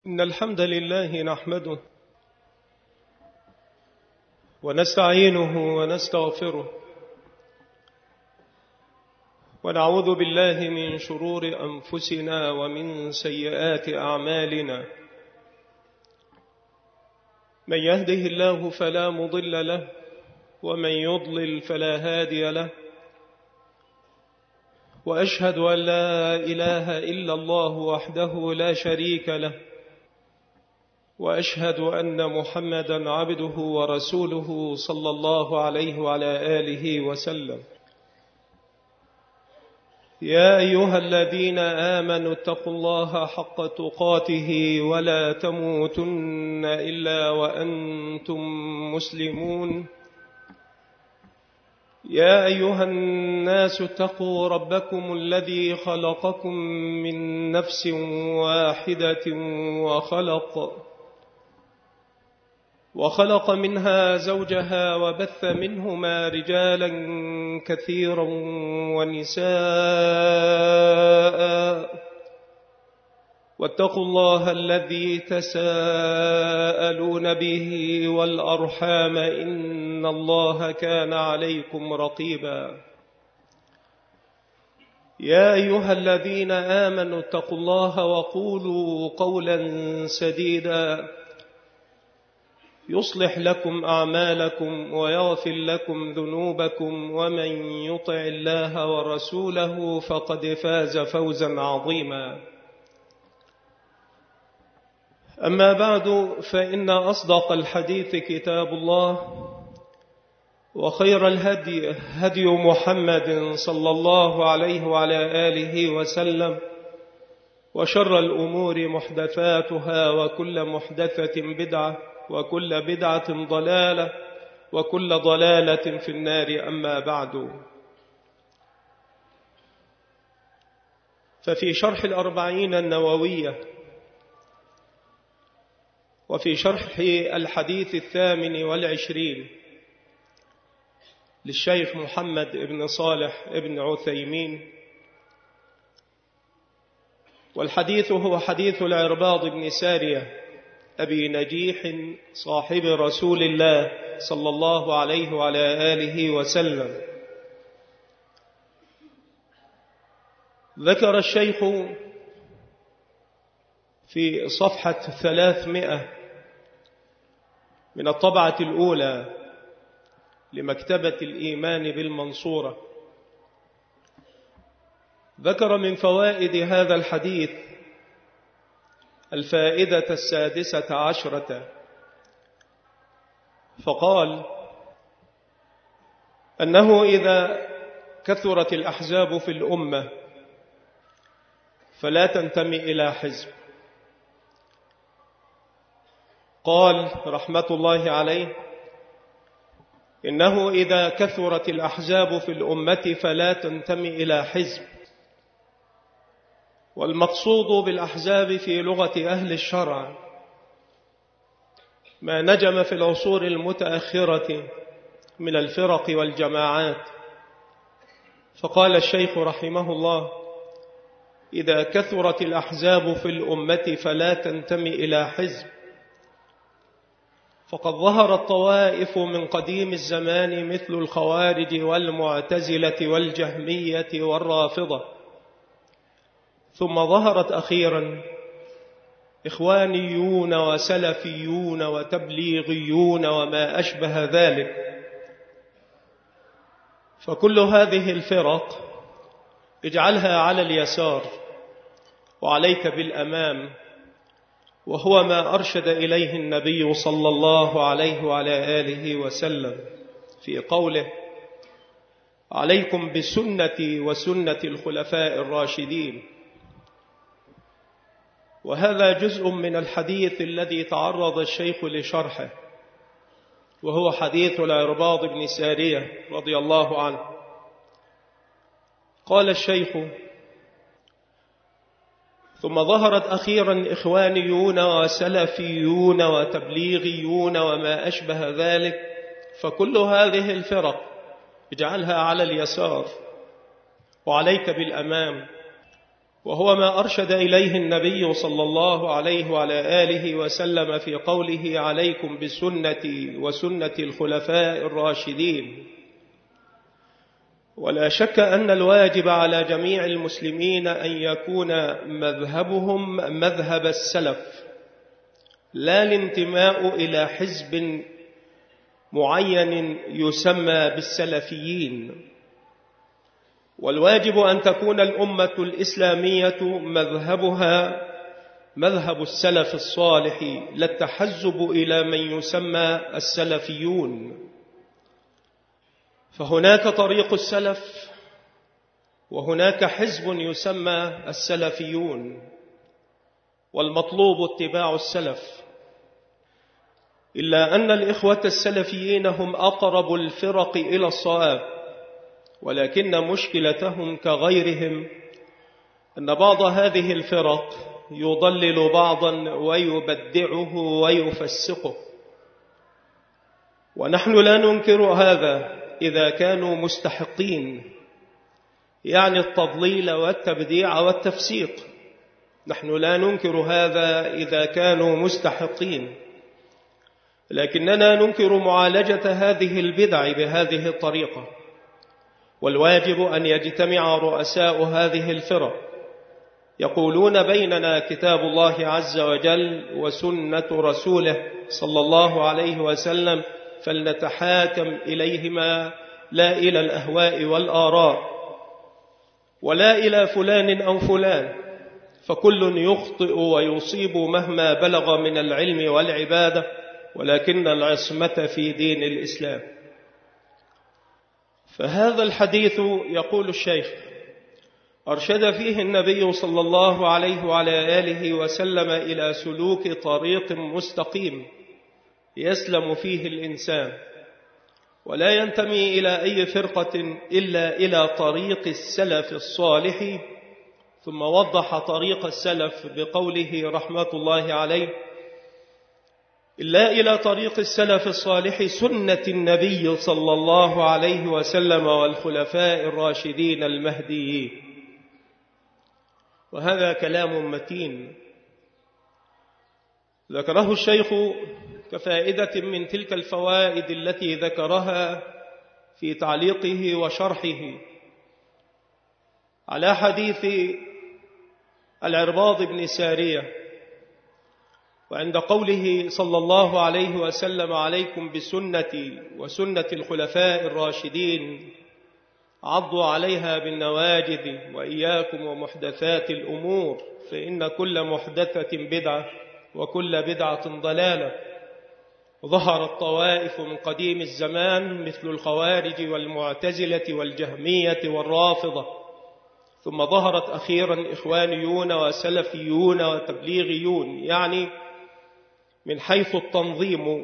إن الحمد لله نحمده ونستعينه ونستغفره ونعوذ بالله من شرور أنفسنا ومن سيئات أعمالنا. من يهده الله فلا مضل له ومن يضلل فلا هادي له، وأشهد أن لا إله إلا الله وحده لا شريك له، وأشهد أن محمدا عبده ورسوله صلى الله عليه وعلى آله وسلم. يا أيها الذين آمنوا اتقوا الله حق تقاته ولا تموتن إلا وأنتم مسلمون. يا أيها الناس اتقوا ربكم الذي خلقكم من نفس واحدة وخلق منها زوجها وبث منهما رجالا كثيرا ونساء، واتقوا الله الذي تساءلون به والأرحام إن الله كان عليكم رقيبا. يا أيها الذين آمنوا اتقوا الله وقولوا قولا سديدا يصلح لكم أعمالكم ويغفر لكم ذنوبكم، ومن يطع الله ورسوله فقد فاز فوزا عظيما. أما بعد، فإن أصدق الحديث كتاب الله، وخير الهدي هدي محمد صلى الله عليه وعلى آله وسلم، وشر الأمور محدثاتها، وكل محدثة بدعة، وكل بدعة ضلالة، وكل ضلالة في النار. أما بعد، ففي شرح الأربعين النووية وفي شرح الحديث 28 للشيخ محمد بن صالح بن عثيمين، والحديث هو حديث العرباض بن سارية أبي نجيح صاحب رسول الله صلى الله عليه وعلى آله وسلم. ذكر الشيخ في صفحة 300 من الطبعة الأولى لمكتبة الإيمان بالمنصورة، ذكر من فوائد هذا الحديث الفائدة 16، فقال أنه إذا كثرت الأحزاب في الأمة فلا تنتمي إلى حزب. قال رحمة الله عليه إنه إذا كثرت الأحزاب في الأمة فلا تنتمي إلى حزب. والمقصود بالأحزاب في لغة أهل الشرع ما نجم في العصور المتأخرة من الفرق والجماعات. فقال الشيخ رحمه الله إذا كثرت الأحزاب في الأمة فلا تنتمي إلى حزب، فقد ظهرت طوائف من قديم الزمان مثل الخوارج والمعتزلة والجهمية والرافضة، ثم ظهرت أخيرا إخوانيون وسلفيون وتبليغيون وما أشبه ذلك. فكل هذه الفرق اجعلها على اليسار وعليك بالأمام، وهو ما أرشد إليه النبي صلى الله عليه وعلى آله وسلم في قوله عليكم بسنتي وسنة الخلفاء الراشدين. وهذا جزء من الحديث الذي تعرض الشيخ لشرحه، وهو حديث العرباض بن سارية رضي الله عنه. قال الشيخ ثم ظهرت أخيرا إخوانيون وسلفيون وتبليغيون وما أشبه ذلك، فكل هذه الفرق اجعلها على اليسار وعليك بالأمام، وهو ما أرشد إليه النبي صلى الله عليه وعلى آله وسلم في قوله: عليكم بسنتي وسنة الخلفاء الراشدين. ولا شك أن الواجب على جميع المسلمين أن يكون مذهبهم مذهب السلف، لا الانتماء إلى حزب معين يسمى بالسلفيين. والواجب أن تكون الأمة الإسلامية مذهبها مذهب السلف الصالح، لا التحزب إلى من يسمى السلفيون. فهناك طريق السلف وهناك حزب يسمى السلفيون، والمطلوب اتباع السلف. إلا أن الإخوة السلفيين هم أقرب الفرق إلى الصواب، ولكن مشكلتهم كغيرهم أن بعض هذه الفرق يضلل بعضا ويبدعه ويفسقه، ونحن لا ننكر هذا إذا كانوا مستحقين، يعني التضليل والتبديع والتفسيق، نحن لا ننكر هذا إذا كانوا مستحقين، لكننا ننكر معالجة هذه البدع بهذه الطريقة. والواجب أن يجتمع رؤساء هذه الفرق يقولون بيننا كتاب الله عز وجل وسنة رسوله صلى الله عليه وسلم، فلنتحاكم إليهما لا إلى الأهواء والآراء ولا إلى فلان أو فلان، فكل يخطئ ويصيب مهما بلغ من العلم والعبادة، ولكن العصمة في دين الإسلام. فهذا الحديث يقول الشيخ أرشد فيه النبي صلى الله عليه وعلى آله وسلم إلى سلوك طريق مستقيم يسلم فيه الإنسان، ولا ينتمي إلى أي فرقة إلا إلى طريق السلف الصالح. ثم وضح طريق السلف بقوله رحمة الله عليه: إلا إلى طريق السلف الصالح سنة النبي صلى الله عليه وسلم والخلفاء الراشدين المهديين. وهذا كلام متين ذكره الشيخ كفائدة من تلك الفوائد التي ذكرها في تعليقه وشرحه على حديث العرباض بن سارية، وعند قوله صلى الله عليه وسلم: عليكم بسنتي وسنة الخلفاء الراشدين عضوا عليها بالنواجذ وإياكم ومحدثات الأمور فإن كل محدثة بدعة وكل بدعة ضلالة. ظهرت طوائف من قديم الزمان مثل الخوارج والمعتزلة والجهمية والرافضة، ثم ظهرت أخيرا إخوانيون وسلفيون وتبليغيون، يعني من حيث التنظيم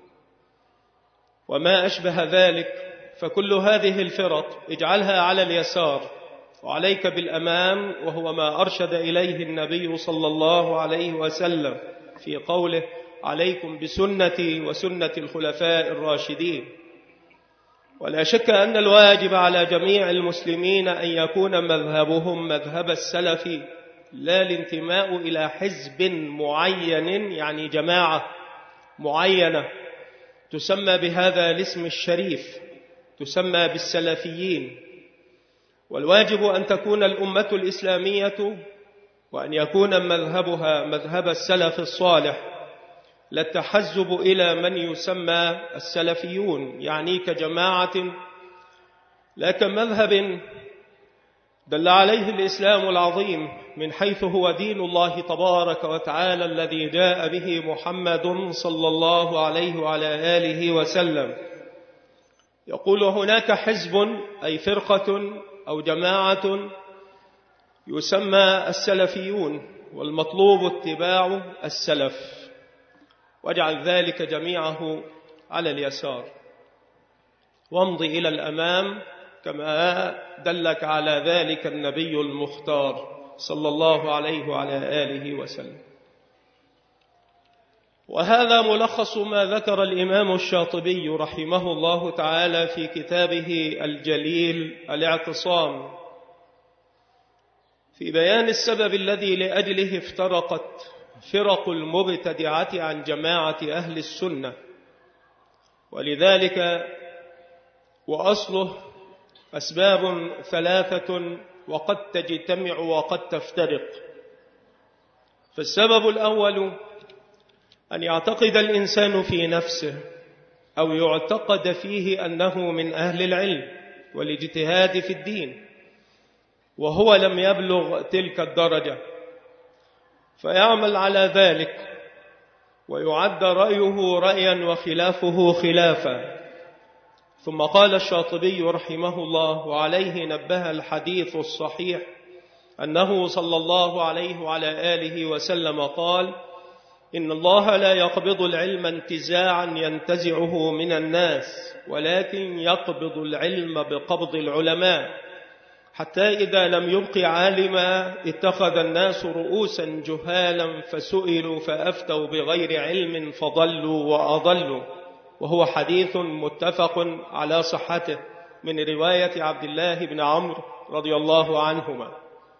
وما أشبه ذلك. فكل هذه الفرق اجعلها على اليسار وعليك بالأمام، وهو ما أرشد إليه النبي صلى الله عليه وسلم في قوله: عليكم بسنتي وسنة الخلفاء الراشدين. ولا شك أن الواجب على جميع المسلمين أن يكون مذهبهم مذهب السلف، لا الانتماء إلى حزب معين، يعني جماعة معينة تسمى بهذا الاسم الشريف، تسمى بالسلفيين. والواجب أن تكون الأمة الإسلامية وأن يكون مذهبها مذهب السلف الصالح، لا التحزب إلى من يسمى السلفيون، يعني كجماعة لا كمذهب دل عليه الإسلام العظيم من حيث هو دين الله تبارك وتعالى الذي جاء به محمد صلى الله عليه وعلى آله وسلم. يقول: هناك حزب أي فرقة أو جماعة يسمى السلفيون، والمطلوب اتباع السلف، واجعل ذلك جميعه على اليسار وامضي إلى الأمام كما دلك على ذلك النبي المختار صلى الله عليه وعلى آله وسلم. وهذا ملخص ما ذكر الإمام الشاطبي رحمه الله تعالى في كتابه الجليل الاعتصام في بيان السبب الذي لأجله افترقت فرق المبتدعة عن جماعة أهل السنة، ولذلك وأصله أسباب ثلاثة وقد تجتمع وقد تفترق. فالسبب الأول أن يعتقد الإنسان في نفسه أو يعتقد فيه أنه من أهل العلم والاجتهاد في الدين وهو لم يبلغ تلك الدرجة، فيعمل على ذلك ويعد رأيه رأيا وخلافه خلافا. ثم قال الشاطبي رحمه الله، وعليه نبه الحديث الصحيح، أنه صلى الله عليه وعلى آله وسلم قال: إن الله لا يقبض العلم انتزاعا ينتزعه من الناس، ولكن يقبض العلم بقبض العلماء، حتى إذا لم يبق عالما اتخذ الناس رؤوسا جهالا فسئلوا فأفتوا بغير علم فضلوا وأضلوا. وهو حديث متفق على صحته من رواية عبد الله بن عمرو رضي الله عنهما.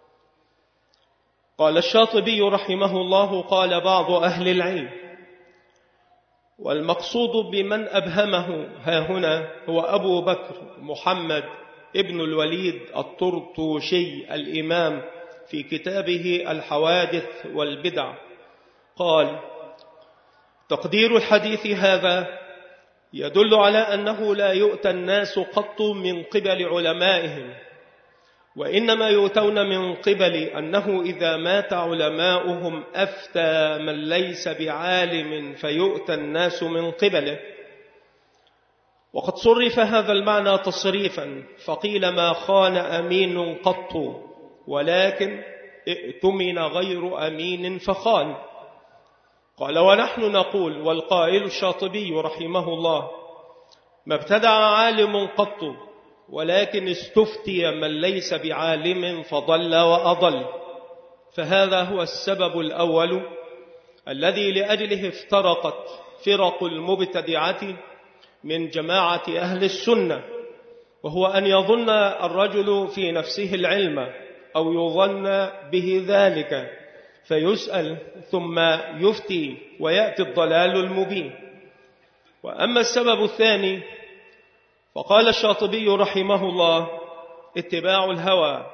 قال الشاطبي رحمه الله: قال بعض أهل العلم: والمقصود بمن أبهمه هاهنا هو أبو بكر محمد ابن الوليد الطرطوشي الإمام في كتابه الحوادث والبدع. قال: تقدير الحديث هذا يدل على أنه لا يؤتى الناس قط من قبل علمائهم، وإنما يؤتون من قبل أنه إذا مات علماؤهم أفتى من ليس بعالم فيؤتى الناس من قبله. وقد صرف هذا المعنى تصريفا، فقيل ما خان أمين قط، ولكن ائتمن غير أمين فخان. قال: ونحن نقول، والقائل الشاطبي رحمه الله: ما ابتدع عالم قط، ولكن استفتي من ليس بعالم فضل وأضل. فهذا هو السبب الأول الذي لأجله افترقت فرق المبتدعة من جماعة أهل السنة، وهو أن يظن الرجل في نفسه العلم أو يظن به ذلك فيسأل ثم يفتي ويأتي الضلال المبين. وأما السبب الثاني فقال الشاطبي رحمه الله: اتباع الهوى،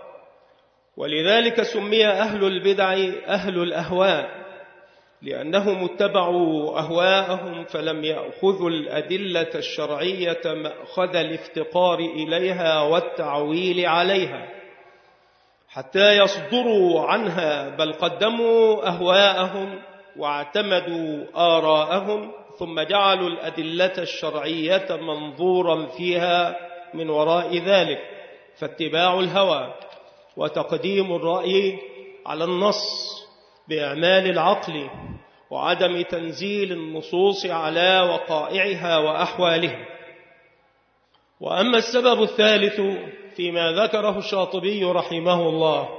ولذلك سمي أهل البدع أهل الأهواء، لأنهم اتبعوا أهواءهم فلم يأخذوا الأدلة الشرعية مأخذ الافتقار إليها والتعويل عليها حتى يصدروا عنها، بل قدموا أهواءهم واعتمدوا آراءهم، ثم جعلوا الأدلة الشرعية منظورا فيها من وراء ذلك. فاتباع الهوى وتقديم الرأي على النص بإعمال العقل وعدم تنزيل النصوص على وقائعها وأحوالها. وأما السبب الثالث فيما ذكره الشاطبي رحمه الله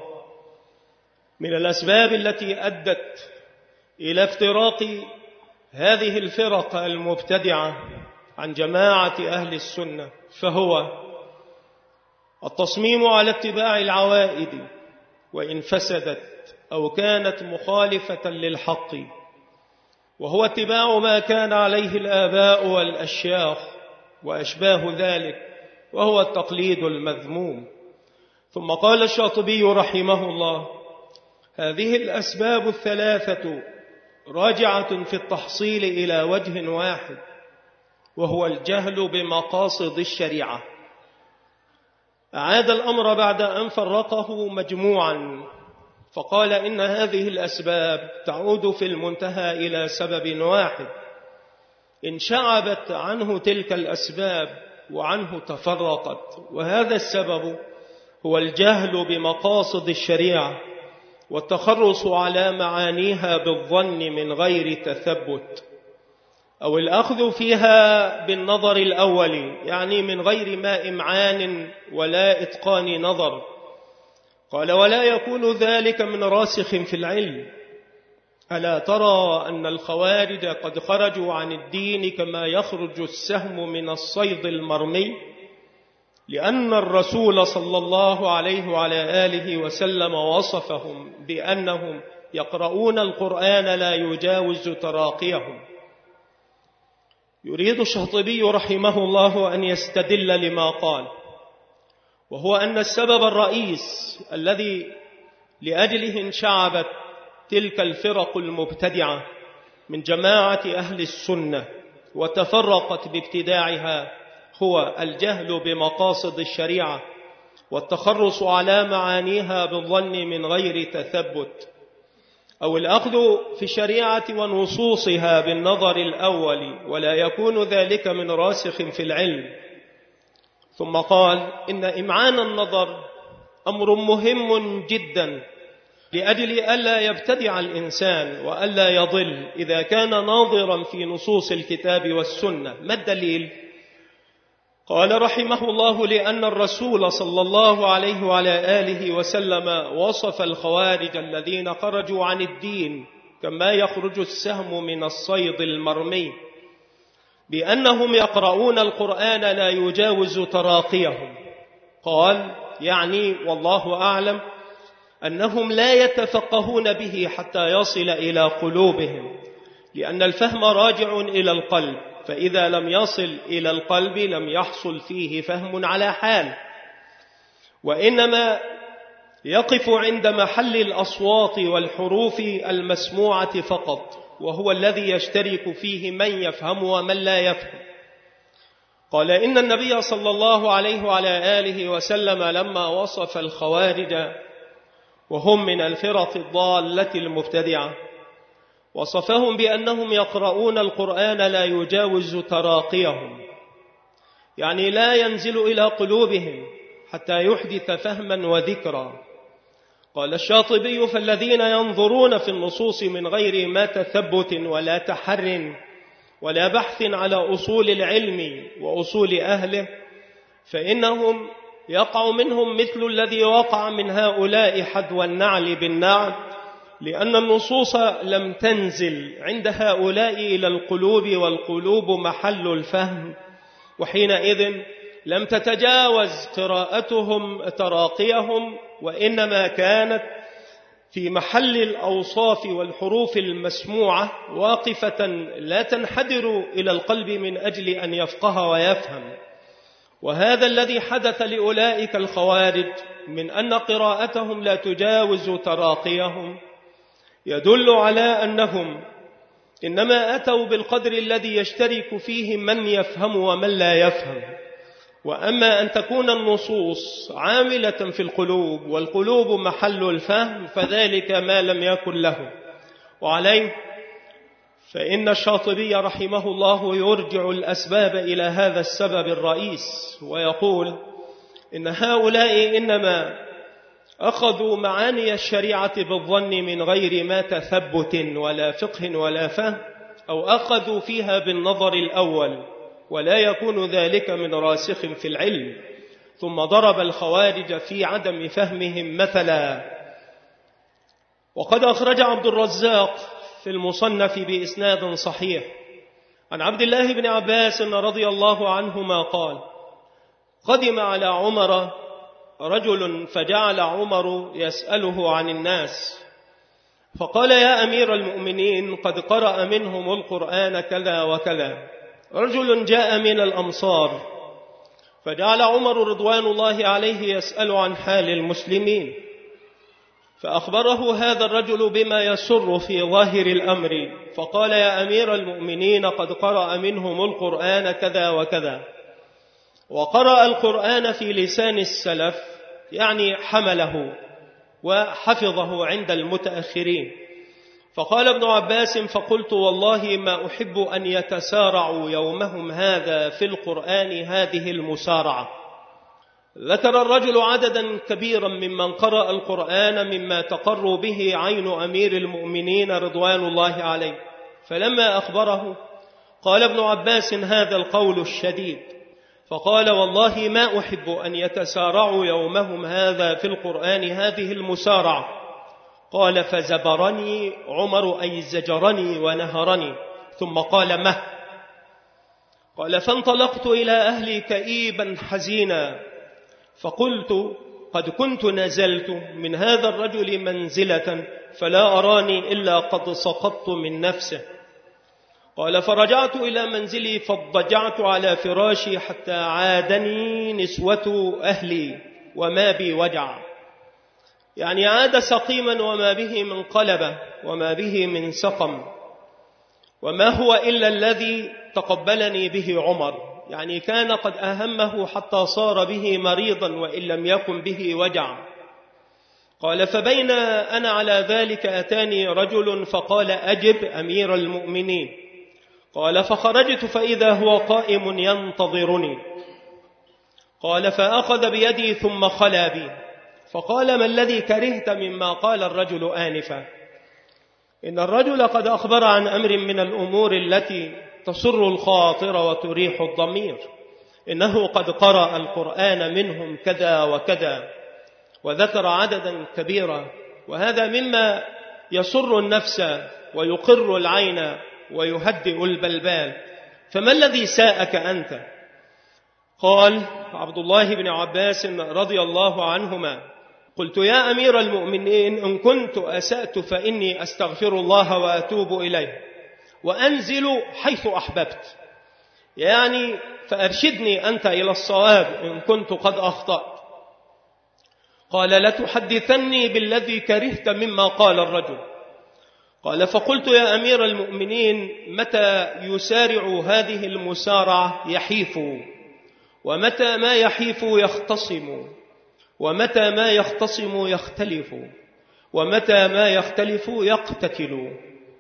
من الأسباب التي أدت إلى افتراق هذه الفرق المبتدعة عن جماعة أهل السنة، فهو التصميم على اتباع العوائد وإن فسدت أو كانت مخالفة للحق، وهو اتباع ما كان عليه الآباء والأشياخ وأشباه ذلك، وهو التقليد المذموم. ثم قال الشاطبي رحمه الله: هذه الأسباب الثلاثة راجعة في التحصيل إلى وجه واحد، وهو الجهل بمقاصد الشريعة. أعاد الأمر بعد أن فرقه مجموعا، فقال إن هذه الأسباب تعود في المنتهى إلى سبب واحد، إن شعبت عنه تلك الأسباب وعنه تفرقت، وهذا السبب هو الجهل بمقاصد الشريعة والتخرص على معانيها بالظن من غير تثبت، أو الأخذ فيها بالنظر الأول، يعني من غير ما إمعان ولا إتقان نظر. قال: ولا يكون ذلك من راسخ في العلم. ألا ترى أن الخوارج قد خرجوا عن الدين كما يخرج السهم من الصيد المرمي؟ لأن الرسول صلى الله عليه وعلى آله وسلم وصفهم بأنهم يقرؤون القرآن لا يجاوز تراقيهم. يريد الشاطبي رحمه الله أن يستدل لما قال، وهو أن السبب الرئيس الذي لأجله انشعبت تلك الفرق المبتدعة من جماعة أهل السنة وتفرقت بابتداعها هو الجهل بمقاصد الشريعة والتخرص على معانيها بالظن من غير تثبت، أو الأخذ في الشريعة ونصوصها بالنظر الأول ولا يكون ذلك من راسخ في العلم. ثم قال إن إمعان النظر أمر مهم جدا لأجل ألا يبتدع الإنسان وألا يضل إذا كان ناظرا في نصوص الكتاب والسنة. ما الدليل؟ قال رحمه الله لأن الرسول صلى الله عليه وعلى آله وسلم وصف الخوارج الذين خرجوا عن الدين كما يخرج السهم من الصيد المرمي بأنهم يقرؤون القرآن لا يجاوز تراقيهم. قال يعني والله أعلم أنهم لا يتفقهون به حتى يصل إلى قلوبهم، لأن الفهم راجع إلى القلب، فإذا لم يصل إلى القلب لم يحصل فيه فهم على حال، وإنما يقف عند محل الأصوات والحروف المسموعة فقط، وهو الذي يشترك فيه من يفهم ومن لا يفهم. قال إن النبي صلى الله عليه وعلى آله وسلم لما وصف الخوارج وهم من الفرق الضالة المبتدعة وصفهم بأنهم يقرؤون القرآن لا يجاوز تراقيهم، يعني لا ينزل إلى قلوبهم حتى يحدث فهما وذكرا. قال الشاطبي فالذين ينظرون في النصوص من غير ما تثبت ولا تحر ولا بحث على أصول العلم وأصول أهله فإنهم يقع منهم مثل الذي وقع من هؤلاء حدوى النعل بالنعل، لأن النصوص لم تنزل عند هؤلاء إلى القلوب، والقلوب محل الفهم، وحينئذ لم تتجاوز قراءتهم تراقيهم، وإنما كانت في محل الأوصاف والحروف المسموعة واقفة لا تنحدر إلى القلب من أجل أن يفقه ويفهم. وهذا الذي حدث لأولئك الخوارج من أن قراءتهم لا تجاوز تراقيهم يدل على أنهم إنما أتوا بالقدر الذي يشترك فيه من يفهم ومن لا يفهم. وأما أن تكون النصوص عاملة في القلوب والقلوب محل الفهم فذلك ما لم يكن له. وعليه فإن الشاطبي رحمه الله يرجع الأسباب إلى هذا السبب الرئيس، ويقول إن هؤلاء إنما أخذوا معاني الشريعة بالظن من غير ما تثبت ولا فقه ولا فهم، أو أخذوا فيها بالنظر الأول ولا يكون ذلك من راسخ في العلم. ثم ضرب الخوارج في عدم فهمهم مثلا. وقد أخرج عبد الرزاق في المصنف بإسناد صحيح عن عبد الله بن عباس رضي الله عنهما قال قدم على عمر رجل فجعل عمر يسأله عن الناس فقال يا أمير المؤمنين قد قرأ منهم القرآن كذا وكذا. رجل جاء من الأمصار فجعل عمر رضوان الله عليه يسأل عن حال المسلمين، فأخبره هذا الرجل بما يسر في ظاهر الأمر، فقال يا أمير المؤمنين قد قرأ منهم القرآن كذا وكذا. وقرأ القرآن في لسان السلف، يعني حمله وحفظه عند المتأخرين. فقال ابن عباس فقلت والله ما أحب أن يتسارعوا يومهم هذا في القرآن هذه المسارعة. ذكر الرجل عددا كبيرا ممن قرأ القرآن مما تقر به عين أمير المؤمنين رضوان الله عليه، فلما أخبره قال ابن عباس هذا القول الشديد، فقال والله ما أحب أن يتسارعوا يومهم هذا في القرآن هذه المسارعة. قال فزبرني عمر أي زجرني ونهرني، ثم قال مه. قال فانطلقت إلى أهلي كئيبا حزينا، فقلت قد كنت نزلت من هذا الرجل منزلة فلا أراني إلا قد سقطت من نفسه. قال فرجعت إلى منزلي فاضطجعت على فراشي حتى عادني نسوة أهلي وما بي وجع، يعني عاد سقيما وما به من قلبة وما به من سقم، وما هو إلا الذي تقبلني به عمر، يعني كان قد أهمه حتى صار به مريضا وإن لم يكن به وجع. قال فبين أنا على ذلك أتاني رجل فقال أجب أمير المؤمنين. قال فخرجت فإذا هو قائم ينتظرني. قال فأخذ بيدي ثم خلا بي فقال ما الذي كرهت مما قال الرجل آنفا؟ إن الرجل قد أخبر عن أمر من الأمور التي تسر الخاطر وتريح الضمير، إنه قد قرأ القرآن منهم كذا وكذا، وذكر عددا كبيرا، وهذا مما يسر النفس ويقر العين ويهدئ البلبال، فما الذي ساءك أنت؟ قال عبد الله بن عباس رضي الله عنهما قلت يا أمير المؤمنين إن كنت أسأت فإني أستغفر الله وأتوب إليه وأنزل حيث أحببت، يعني فأرشدني أنت إلى الصواب إن كنت قد أخطأت. قال لتحدثني بالذي كرهت مما قال الرجل. قال فقلت يا أمير المؤمنين متى يسارع هذه المسارعة يحيف، ومتى ما يحيف يختصم، ومتى ما يختصم يختلف، ومتى ما يختلف يقتتل.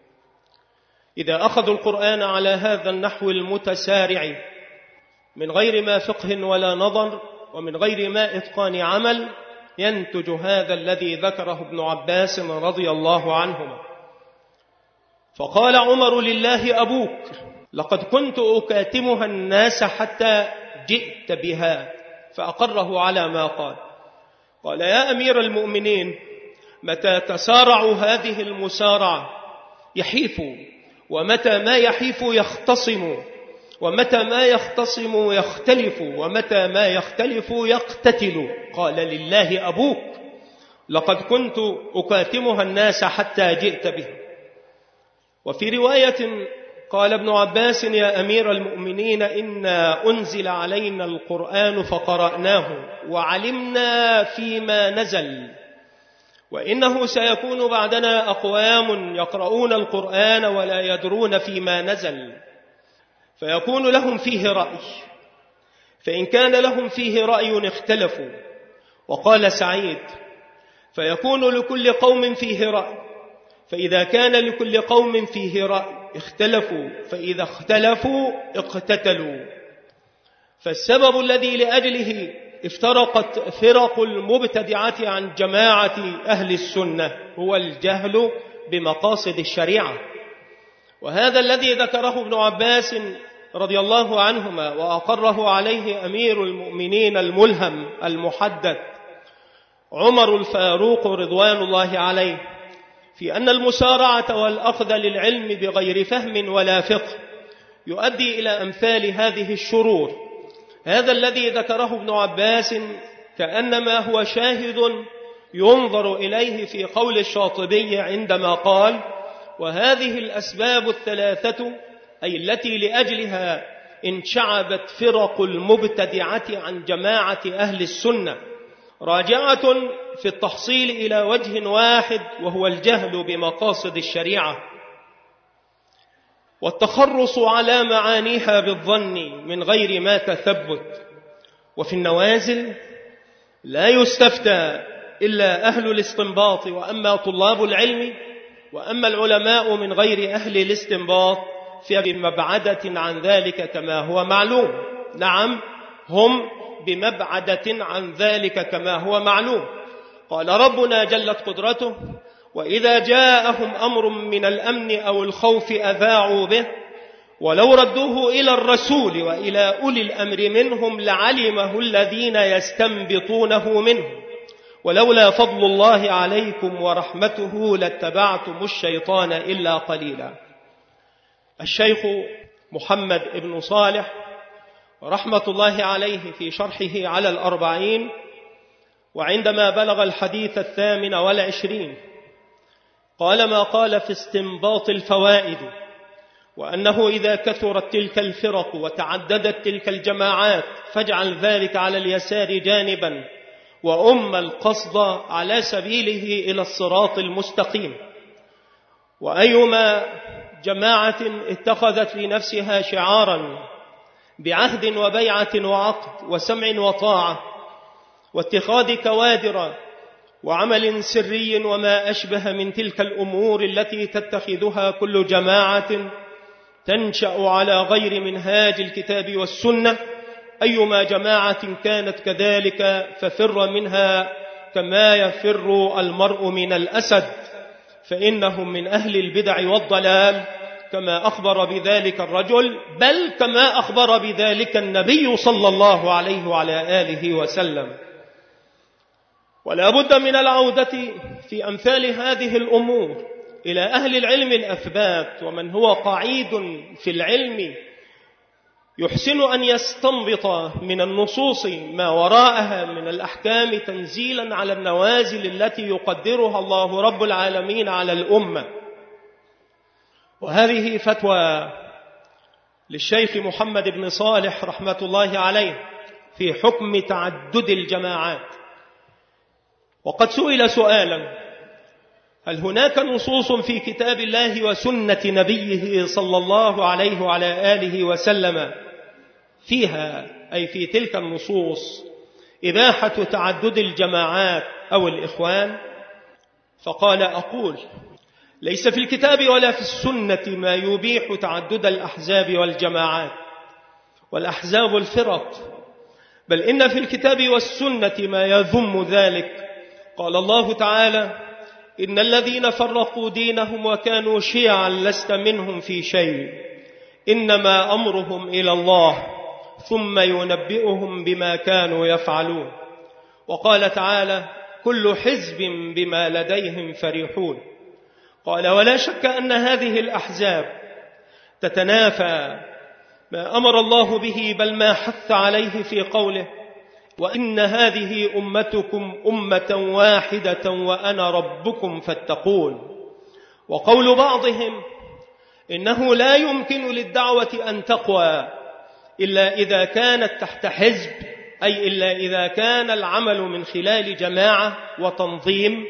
إذا أخذوا القرآن على هذا النحو المتسارع من غير ما فقه ولا نظر ومن غير ما إتقان عمل ينتج هذا الذي ذكره ابن عباس رضي الله عنهما. فقال عمر لله أبوك لقد كنت أكاتمها الناس حتى جئت بها، فأقره على ما قال. قال يا أمير المؤمنين متى تسارع هذه المسارعة يحيف، ومتى ما يحيف يختصم، ومتى ما يختصم يختلف، ومتى ما يختلف يقتتل. قال لله أبوك لقد كنت أكاتمها الناس حتى جئت بها. وفي رواية قال ابن عباس يا أمير المؤمنين إنا أنزل علينا القرآن فقرأناه وعلمنا فيما نزل، وإنه سيكون بعدنا أقوام يقرؤون القرآن ولا يدرون فيما نزل، فيكون لهم فيه رأي، فإن كان لهم فيه رأي اختلفوا. وقال سعيد فيكون لكل قوم فيه رأي، فإذا كان لكل قوم فيه رأي اختلفوا، فإذا اختلفوا اقتتلوا. فالسبب الذي لأجله افترقت فرق المبتدعة عن جماعة أهل السنة هو الجهل بمقاصد الشريعة، وهذا الذي ذكره ابن عباس رضي الله عنهما وأقره عليه أمير المؤمنين الملهم المحدث عمر الفاروق رضوان الله عليه، في أن المسارعة والأخذ للعلم بغير فهم ولا فقه يؤدي إلى أمثال هذه الشرور. هذا الذي ذكره ابن عباس كأنما هو شاهد ينظر إليه في قول الشاطبي عندما قال وهذه الأسباب الثلاثة أي التي لأجلها انشعبت فرق المبتدعة عن جماعة أهل السنة راجعة في التحصيل إلى وجه واحد، وهو الجهل بمقاصد الشريعة والتخرص على معانيها بالظن من غير ما تثبت. وفي النوازل لا يستفتى إلا أهل الاستنباط، وأما طلاب العلم وأما العلماء من غير أهل الاستنباط فبمبعدة عن ذلك كما هو معلوم. نعم هم بمبعدة عن ذلك كما هو معلوم. قال ربنا جلت قدرته وإذا جاءهم أمر من الأمن أو الخوف أذاعوا به ولو ردوه إلى الرسول وإلى أولي الأمر منهم لعلمه الذين يستنبطونه منه ولولا فضل الله عليكم ورحمته لاتبعتم الشيطان إلا قليلا. الشيخ محمد بن صالح رحمة الله عليه في شرحه على الأربعين وعندما بلغ الحديث 28 قال ما قال في استنباط الفوائد، وأنه إذا كثرت تلك الفرق وتعددت تلك الجماعات فاجعل ذلك على اليسار جانبا وأم القصد على سبيله إلى الصراط المستقيم. وأيما جماعة اتخذت لنفسها شعارا بعهد وبيعة وعقد وسمع وطاعة واتخاذ كوادر وعمل سري وما أشبه من تلك الأمور التي تتخذها كل جماعة تنشأ على غير منهاج الكتاب والسنة، أيما جماعة كانت كذلك ففر منها كما يفر المرء من الأسد، فإنهم من أهل البدع والضلال كما أخبر بذلك الرجل، بل كما أخبر بذلك النبي صلى الله عليه وعلى آله وسلم. ولا بد من العودة في أمثال هذه الأمور إلى أهل العلم الأثبات، ومن هو قعيد في العلم يحسن أن يستنبط من النصوص ما وراءها من الأحكام تنزيلا على النوازل التي يقدرها الله رب العالمين على الأمة. وهذه فتوى للشيخ محمد بن صالح رحمة الله عليه في حكم تعدد الجماعات. وقد سئل سؤالا: هل هناك نصوص في كتاب الله وسنة نبيه صلى الله عليه وعلى آله وسلم فيها، أي في تلك النصوص، إباحة تعدد الجماعات أو الإخوان؟ فقال: أقول ليس في الكتاب ولا في السنة ما يبيح تعدد الأحزاب والجماعات والأحزاب الفرق، بل إن في الكتاب والسنة ما يذم ذلك. قال الله تعالى: إن الذين فرقوا دينهم وكانوا شيعا لست منهم في شيء إنما أمرهم إلى الله ثم ينبئهم بما كانوا يفعلون. وقال تعالى: كل حزب بما لديهم فرحون. قال: ولا شك أن هذه الأحزاب تتنافى ما أمر الله به، بل ما حث عليه في قوله: وإن هذه أمتكم أمة واحدة وأنا ربكم فاتقون. وقول بعضهم إنه لا يمكن للدعوة أن تقوى إلا إذا كانت تحت حزب، أي إلا إذا كان العمل من خلال جماعة وتنظيم.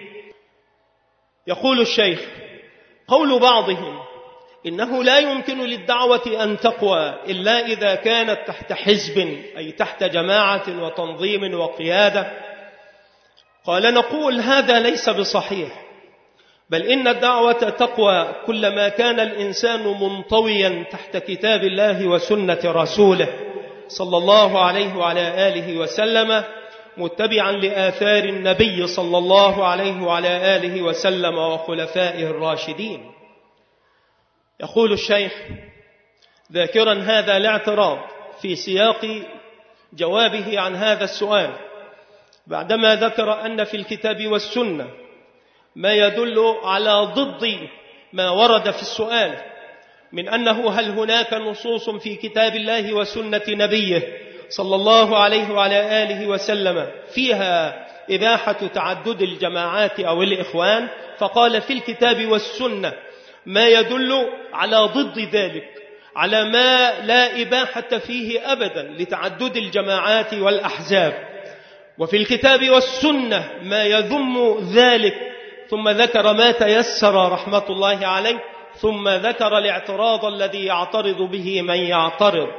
يقول الشيخ: قول بعضهم إنه لا يمكن للدعوة أن تقوى إلا إذا كانت تحت حزب، أي تحت جماعة وتنظيم وقيادة. قال: نقول هذا ليس بصحيح، بل إن الدعوة تقوى كلما كان الإنسان منطويا تحت كتاب الله وسنة رسوله صلى الله عليه وعلى آله وسلم، متبعا لآثار النبي صلى الله عليه وعلى آله وسلم وخلفائه الراشدين. يقول الشيخ ذاكرا هذا الاعتراض في سياق جوابه عن هذا السؤال، بعدما ذكر أن في الكتاب والسنة ما يدل على ضد ما ورد في السؤال من أنه هل هناك نصوص في كتاب الله وسنة نبيه صلى الله عليه وعلى آله وسلم فيها إباحة تعدد الجماعات أو الإخوان؟ فقال: في الكتاب والسنة ما يدل على ضد ذلك، على ما لا إباحة فيه أبدا لتعدد الجماعات والأحزاب، وفي الكتاب والسنة ما يذم ذلك. ثم ذكر ما تيسر رحمة الله عليه، ثم ذكر الاعتراض الذي يعترض به من يعترض.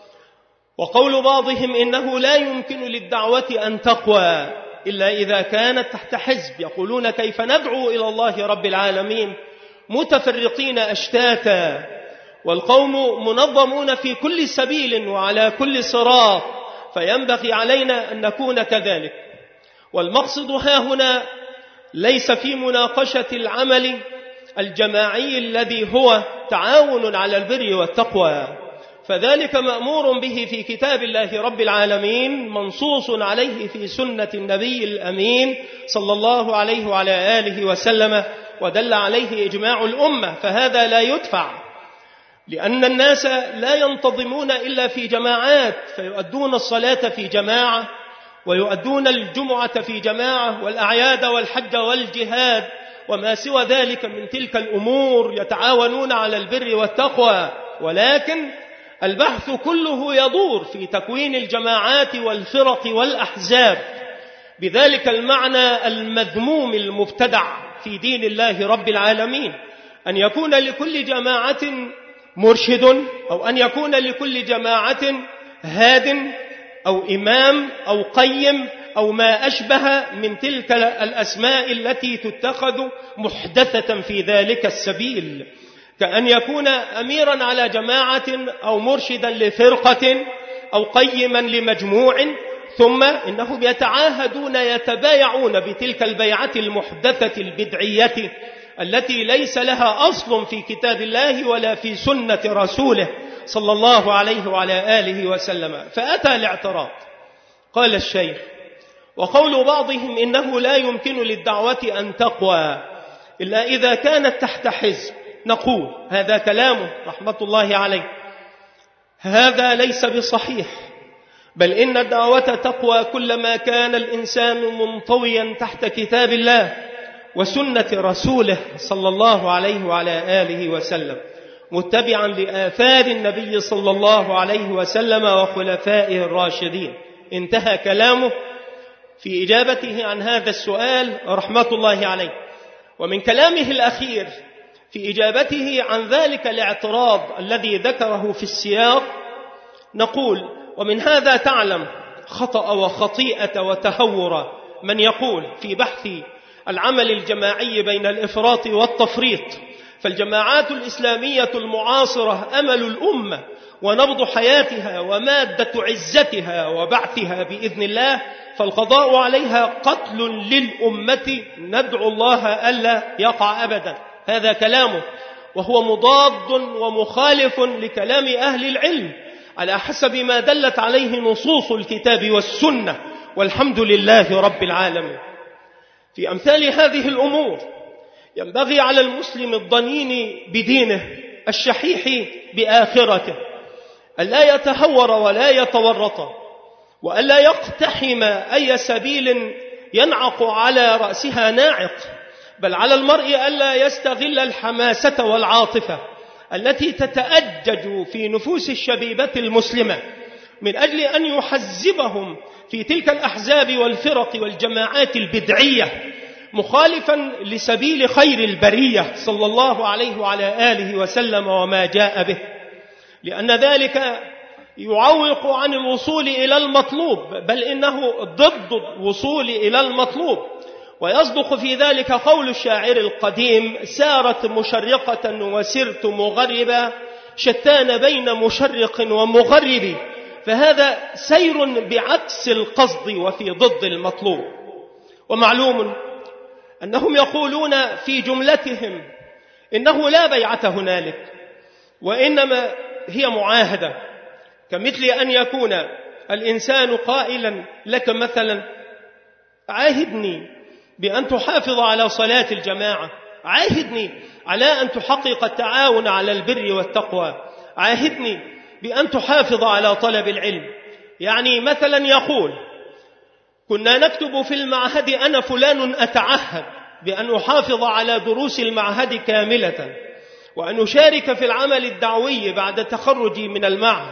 وقول بعضهم إنه لا يمكن للدعوة أن تقوى إلا إذا كانت تحت حزب، يقولون كيف ندعو إلى الله رب العالمين متفرقين أشتاتا والقوم منظمون في كل سبيل وعلى كل صراط، فينبغي علينا أن نكون كذلك. والمقصد ها هنا ليس في مناقشة العمل الجماعي الذي هو تعاون على البر والتقوى، فذلك مأمور به في كتاب الله رب العالمين، منصوص عليه في سنة النبي الأمين صلى الله عليه وعلى آله وسلم، ودل عليه إجماع الأمة. فهذا لا يدفع، لأن الناس لا ينتظمون إلا في جماعات، فيؤدون الصلاة في جماعة ويؤدون الجمعة في جماعة والأعياد والحج والجهاد وما سوى ذلك من تلك الأمور، يتعاونون على البر والتقوى، ولكن البحث كله يدور في تكوين الجماعات والفرق والأحزاب بذلك المعنى المذموم المبتدع في دين الله رب العالمين، أن يكون لكل جماعة مرشد، أو أن يكون لكل جماعة هاد أو إمام أو قيم أو ما أشبه من تلك الأسماء التي تتخذ محدثة في ذلك السبيل، كأن يكون أميرا على جماعة أو مرشدا لفرقة أو قيما لمجموع، ثم إنهم يتعاهدون يتبايعون بتلك البيعة المحدثة البدعية التي ليس لها أصل في كتاب الله ولا في سنة رسوله صلى الله عليه وعلى آله وسلم. فأتى الاعتراض. قال الشيخ: وقول بعضهم إنه لا يمكن للدعوة أن تقوى إلا إذا كانت تحت حزب، نقول هذا كلامه رحمة الله عليه، هذا ليس بصحيح، بل إن الدعوة تقوى كلما كان الإنسان منطويا تحت كتاب الله وسنة رسوله صلى الله عليه وعلى آله وسلم، متبعا لآثار النبي صلى الله عليه وسلم وخلفائه الراشدين. انتهى كلامه في إجابته عن هذا السؤال رحمة الله عليه. ومن كلامه الأخير في إجابته عن ذلك الاعتراض الذي ذكره في السياق نقول: ومن هذا تعلم خطأ وخطيئة وتهور من يقول في بحث العمل الجماعي بين الإفراط والتفريط، فالجماعات الإسلامية المعاصرة أمل الأمة ونبض حياتها ومادة عزتها وبعثها بإذن الله، فالقضاء عليها قتل للأمة، ندعو الله ألا يقع أبدا. هذا كلامه، وهو مضاد ومخالف لكلام أهل العلم على حسب ما دلت عليه نصوص الكتاب والسنة، والحمد لله رب العالمين. في أمثال هذه الأمور ينبغي على المسلم الضنين بدينه الشحيح بآخرته ألا يتهور ولا يتورط، وألا يقتحم أي سبيل ينعق على رأسها ناعق، بل على المرء ألا يستغل الحماسة والعاطفة التي تتأجج في نفوس الشبيبة المسلمة من أجل أن يحزبهم في تلك الأحزاب والفرق والجماعات البدعية، مخالفا لسبيل خير البرية صلى الله عليه وعلى آله وسلم وما جاء به، لأن ذلك يعوق عن الوصول إلى المطلوب، بل إنه ضد الوصول إلى المطلوب. ويصدق في ذلك قول الشاعر القديم: سارت مشرقة وسرت مغربا، شتان بين مشرق ومغرب. فهذا سير بعكس القصد وفي ضد المطلوب. ومعلوم أنهم يقولون في جملتهم إنه لا بيعة هنالك، وإنما هي معاهدة، كمثل أن يكون الإنسان قائلا لك مثلا: عاهدني بأن تحافظ على صلاة الجماعة، عاهدني على أن تحقق التعاون على البر والتقوى، عاهدني بأن تحافظ على طلب العلم. يعني مثلا يقول: كنا نكتب في المعهد أنا فلان أتعهد بأن أحافظ على دروس المعهد كاملة وأن أشارك في العمل الدعوي بعد تخرجي من المعهد.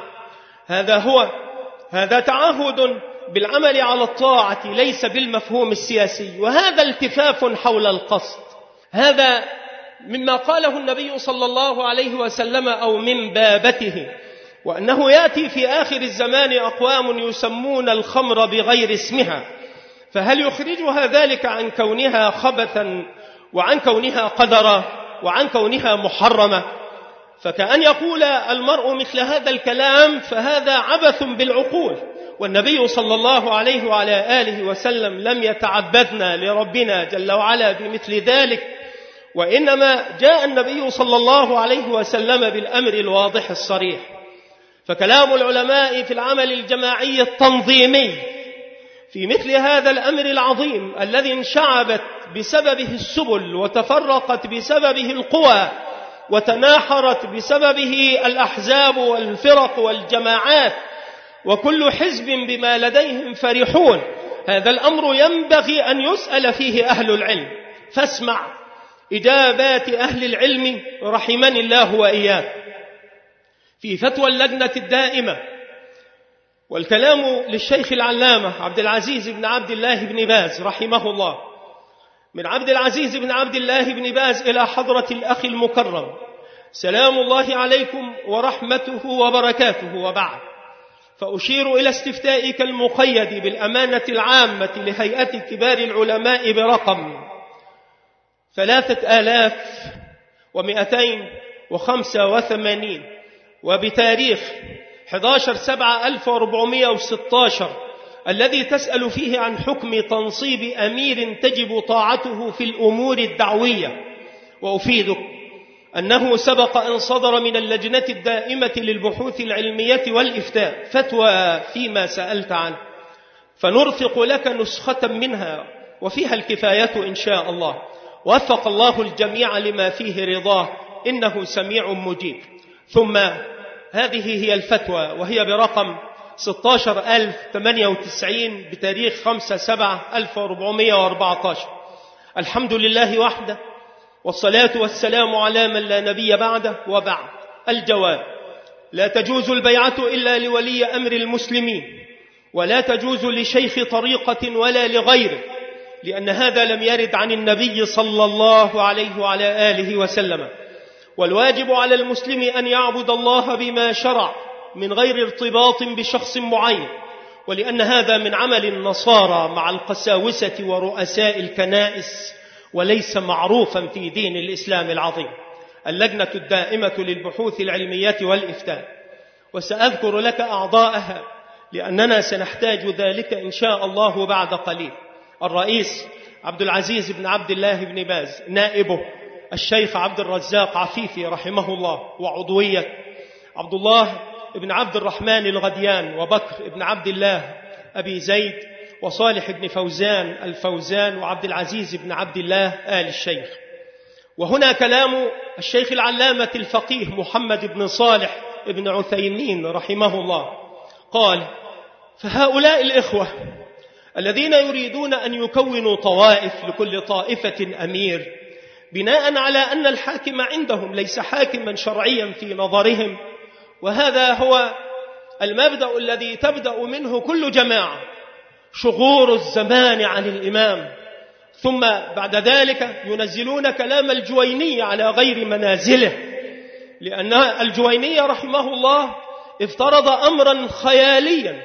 هذا تعهد بالعمل على الطاعة ليس بالمفهوم السياسي، وهذا التفاف حول القصد. هذا مما قاله النبي صلى الله عليه وسلم أو من بابته، وأنه يأتي في آخر الزمان أقوام يسمون الخمر بغير اسمها، فهل يخرجها ذلك عن كونها خبثا وعن كونها قذرا وعن كونها محرمة؟ فكأن يقول المرء مثل هذا الكلام فهذا عبث بالعقول، والنبي صلى الله عليه وعلى آله وسلم لم يتعبدنا لربنا جل وعلا بمثل ذلك، وإنما جاء النبي صلى الله عليه وسلم بالأمر الواضح الصريح. فكلام العلماء في العمل الجماعي التنظيمي في مثل هذا الأمر العظيم الذي انشعبت بسببه السبل وتفرقت بسببه القوى وتناحرت بسببه الأحزاب والفرق والجماعات، وكل حزب بما لديهم فرحون، هذا الأمر ينبغي أن يسأل فيه أهل العلم، فاسمع إجابات أهل العلم رحمني الله وإياك في فتوى اللجنة الدائمة. والكلام للشيخ العلامة عبد العزيز بن عبد الله بن باز رحمه الله. من عبد العزيز بن عبد الله بن باز إلى حضرة الأخ المكرم، سلام الله عليكم ورحمته وبركاته، وبعد، فأشير إلى استفتائك المقيد بالأمانة العامة لهيئة كبار العلماء برقم 3285 وبتاريخ 11/7/1416 الذي تسأل فيه عن حكم تنصيب أمير تجب طاعته في الأمور الدعوية. وأفيدك أنه سبق أن صدر من اللجنة الدائمة للبحوث العلمية والإفتاء فتوى فيما سألت عنه، فنرفق لك نسخة منها وفيها الكفاية إن شاء الله. وفق الله الجميع لما فيه رضاه، إنه سميع مجيب. ثم هذه هي الفتوى، وهي برقم 16098 بتاريخ 5/7/1414. الحمد لله وحده، والصلاة والسلام على من لا نبي بعده، وبعد. الجواب: لا تجوز البيعة إلا لولي أمر المسلمين، ولا تجوز لشيخ طريقة ولا لغيره، لأن هذا لم يرد عن النبي صلى الله عليه وعلى آله وسلم. والواجب على المسلم أن يعبد الله بما شرع من غير ارتباط بشخص معين، ولأن هذا من عمل النصارى مع القساوسة ورؤساء الكنائس، وليس معروفا في دين الإسلام العظيم. اللجنة الدائمة للبحوث العلمية والإفتاء، وسأذكر لك أعضاءها لأننا سنحتاج ذلك إن شاء الله بعد قليل. الرئيس عبد العزيز بن عبد الله بن باز، نائبه الشيخ عبد الرزاق عفيفي رحمه الله، وعضوية عبد الله بن عبد الرحمن الغديان، وبكر بن عبد الله أبي زيد، وصالح بن فوزان الفوزان، وعبد العزيز بن عبد الله آل الشيخ. وهنا كلام الشيخ العلامة الفقيه محمد بن صالح بن عثيمين رحمه الله، قال: فهؤلاء الإخوة الذين يريدون أن يكونوا طوائف، لكل طائفة أمير، بناء على أن الحاكم عندهم ليس حاكما شرعيا في نظرهم، وهذا هو المبدأ الذي تبدأ منه كل جماعة، شغور الزمان عن الإمام، ثم بعد ذلك ينزلون كلام الجويني على غير منازله، لأن الجويني رحمه الله افترض أمرا خياليا،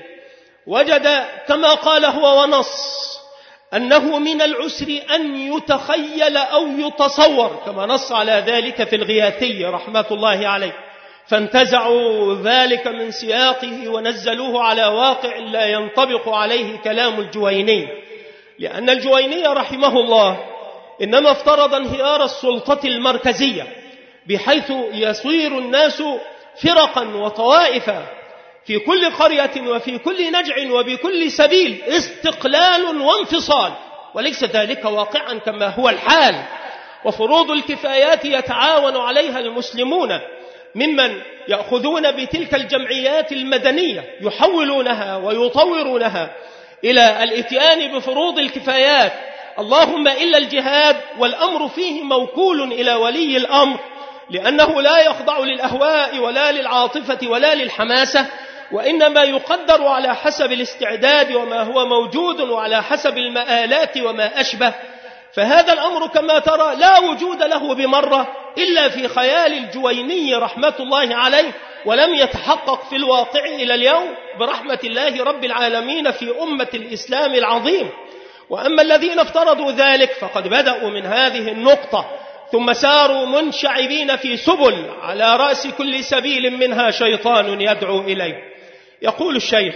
وجد كما قال هو ونص أنه من العسر أن يتخيل أو يتصور، كما نص على ذلك في الغياثي رحمة الله عليه، فانتزعوا ذلك من سياقه ونزلوه على واقع لا ينطبق عليه كلام الجويني، لأن الجويني رحمه الله إنما افترض انهيار السلطة المركزية، بحيث يصير الناس فرقا وطوائف في كل قرية وفي كل نجع وبكل سبيل، استقلال وانفصال، وليس ذلك واقعا كما هو الحال. وفروض الكفايات يتعاون عليها المسلمون، ممن يأخذون بتلك الجمعيات المدنية يحولونها ويطورونها إلى الإتيان بفروض الكفايات، اللهم إلا الجهاد، والأمر فيه موكول إلى ولي الأمر، لأنه لا يخضع للأهواء ولا للعاطفة ولا للحماسة، وإنما يقدر على حسب الاستعداد وما هو موجود، وعلى حسب المآلات وما أشبه. فهذا الأمر كما ترى لا وجود له بمرة إلا في خيال الجويني رحمة الله عليه، ولم يتحقق في الواقع إلى اليوم برحمة الله رب العالمين في أمة الإسلام العظيم. وأما الذين افترضوا ذلك فقد بدأوا من هذه النقطة، ثم ساروا منشعبين في سبل، على رأس كل سبيل منها شيطان يدعو إليه. يقول الشيخ: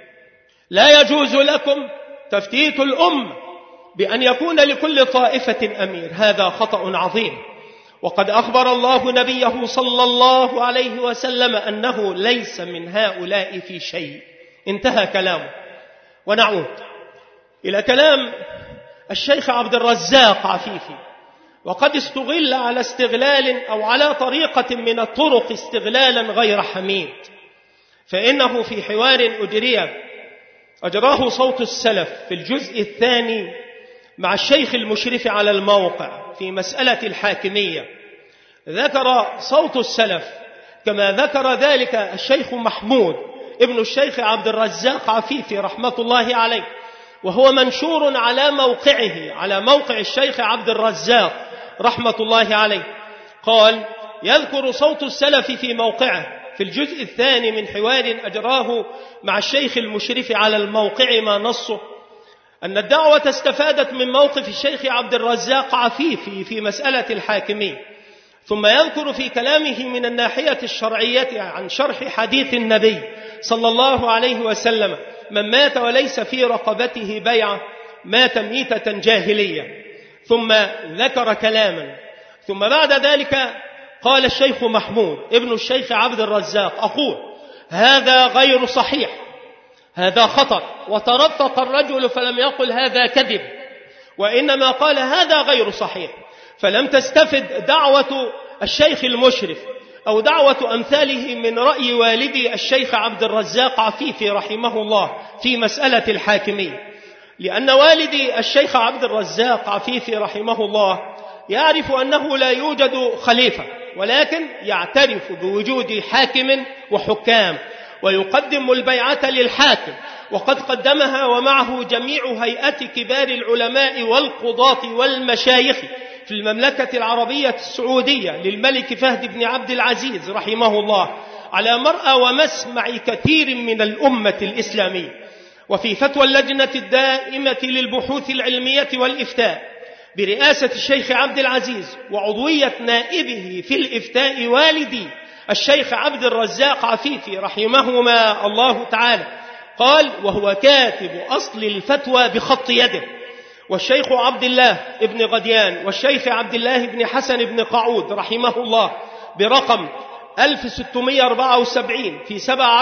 لا يجوز لكم تفتيت الأمة بأن يكون لكل طائفة أمير، هذا خطأ عظيم، وقد أخبر الله نبيه صلى الله عليه وسلم أنه ليس من هؤلاء في شيء. انتهى كلامه. ونعود إلى كلام الشيخ عبد الرزاق عفيفي، وقد استغل على استغلال أو على طريقة من الطرق استغلالا غير حميد، فإنه في حوار أجري أجراه صوت السلف في الجزء الثاني مع الشيخ المشرف على الموقع في مسألة الحاكمية. ذكر صوت السلف كما ذكر ذلك الشيخ محمود ابن الشيخ عبد الرزاق عفيفي رحمة الله عليه، وهو منشور على موقعه، على موقع الشيخ عبد الرزاق رحمة الله عليه. قال: يذكر صوت السلف في موقعه في الجزء الثاني من حوار أجراه مع الشيخ المشرف على الموقع ما نصه أن الدعوة استفادت من موقف الشيخ عبد الرزاق عفيفي في مسألة الحاكمية، ثم يذكر في كلامه من الناحية الشرعية عن شرح حديث النبي صلى الله عليه وسلم: من مات وليس في رقبته بيعة مات ميتة جاهلية. ثم ذكر كلاما، ثم بعد ذلك قال الشيخ محمود ابن الشيخ عبد الرزاق: أقول هذا غير صحيح، هذا خطأ. وترفق الرجل فلم يقل هذا كذب، وإنما قال هذا غير صحيح. فلم تستفد دعوة الشيخ المشرف أو دعوة أمثاله من رأي والدي الشيخ عبد الرزاق عفيفي رحمه الله في مسألة الحاكمية، لأن والدي الشيخ عبد الرزاق عفيفي رحمه الله يعرف أنه لا يوجد خليفة، ولكن يعترف بوجود حاكم وحكام، ويقدم البيعة للحاكم، وقد قدمها ومعه جميع هيئة كبار العلماء والقضاة والمشايخ في المملكة العربية السعودية للملك فهد بن عبد العزيز رحمه الله، على مرأى ومسمع كثير من الأمة الإسلامية. وفي فتوى اللجنة الدائمة للبحوث العلمية والإفتاء برئاسة الشيخ عبد العزيز وعضوية نائبه في الإفتاء والدي الشيخ عبد الرزاق عفيفي رحمهما الله تعالى، قال: وهو كاتب أصل الفتوى بخط يده، والشيخ عبد الله ابن غديان والشيخ عبد الله بن حسن بن قعود رحمه الله برقم 1674 في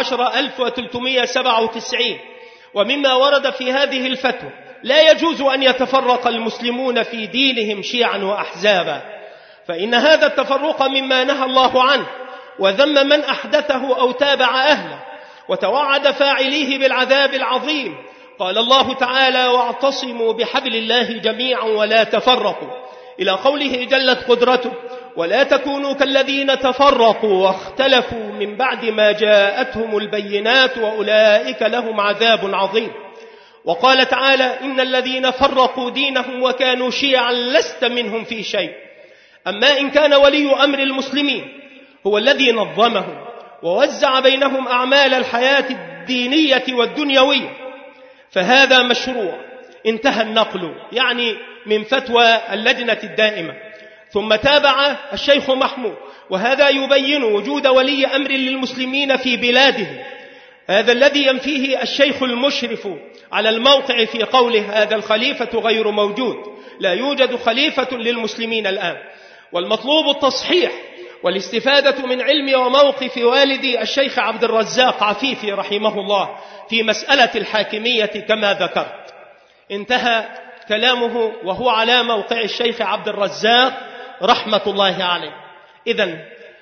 17,397. ومما ورد في هذه الفتوى: لا يجوز أن يتفرق المسلمون في دينهم شيعا وأحزابا، فإن هذا التفرق مما نهى الله عنه، وذم من أحدثه أو تابع أهله، وتوعد فاعليه بالعذاب العظيم. قال الله تعالى: واعتصموا بحبل الله جميعا ولا تفرقوا، إلى قوله جلت قدرته: ولا تكونوا كالذين تفرقوا واختلفوا من بعد ما جاءتهم البينات وأولئك لهم عذاب عظيم. وقال تعالى: إن الذين فرقوا دينهم وكانوا شيعا لست منهم في شيء. أما إن كان ولي أمر المسلمين هو الذي نظمهم ووزع بينهم أعمال الحياة الدينية والدنيوية فهذا مشروع. انتهى النقل، يعني من فتوى اللجنة الدائمة. ثم تابع الشيخ محمود: وهذا يبين وجود ولي أمر للمسلمين في بلاده، هذا الذي ينفيه الشيخ المشرف على الموقع في قوله: هذا الخليفة غير موجود، لا يوجد خليفة للمسلمين الآن. والمطلوب التصحيح والاستفادة من علم وموقف والدي الشيخ عبد الرزاق عفيفي رحمه الله في مسألة الحاكمية كما ذكرت. انتهى كلامه وهو على موقع الشيخ عبد الرزاق رحمة الله عليه. إذن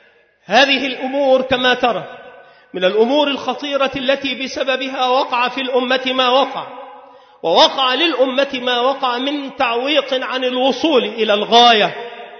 هذه الأمور كما ترى من الأمور الخطيرة التي بسببها وقع في الأمة ما وقع، ووقع للأمة ما وقع من تعويق عن الوصول إلى الغاية،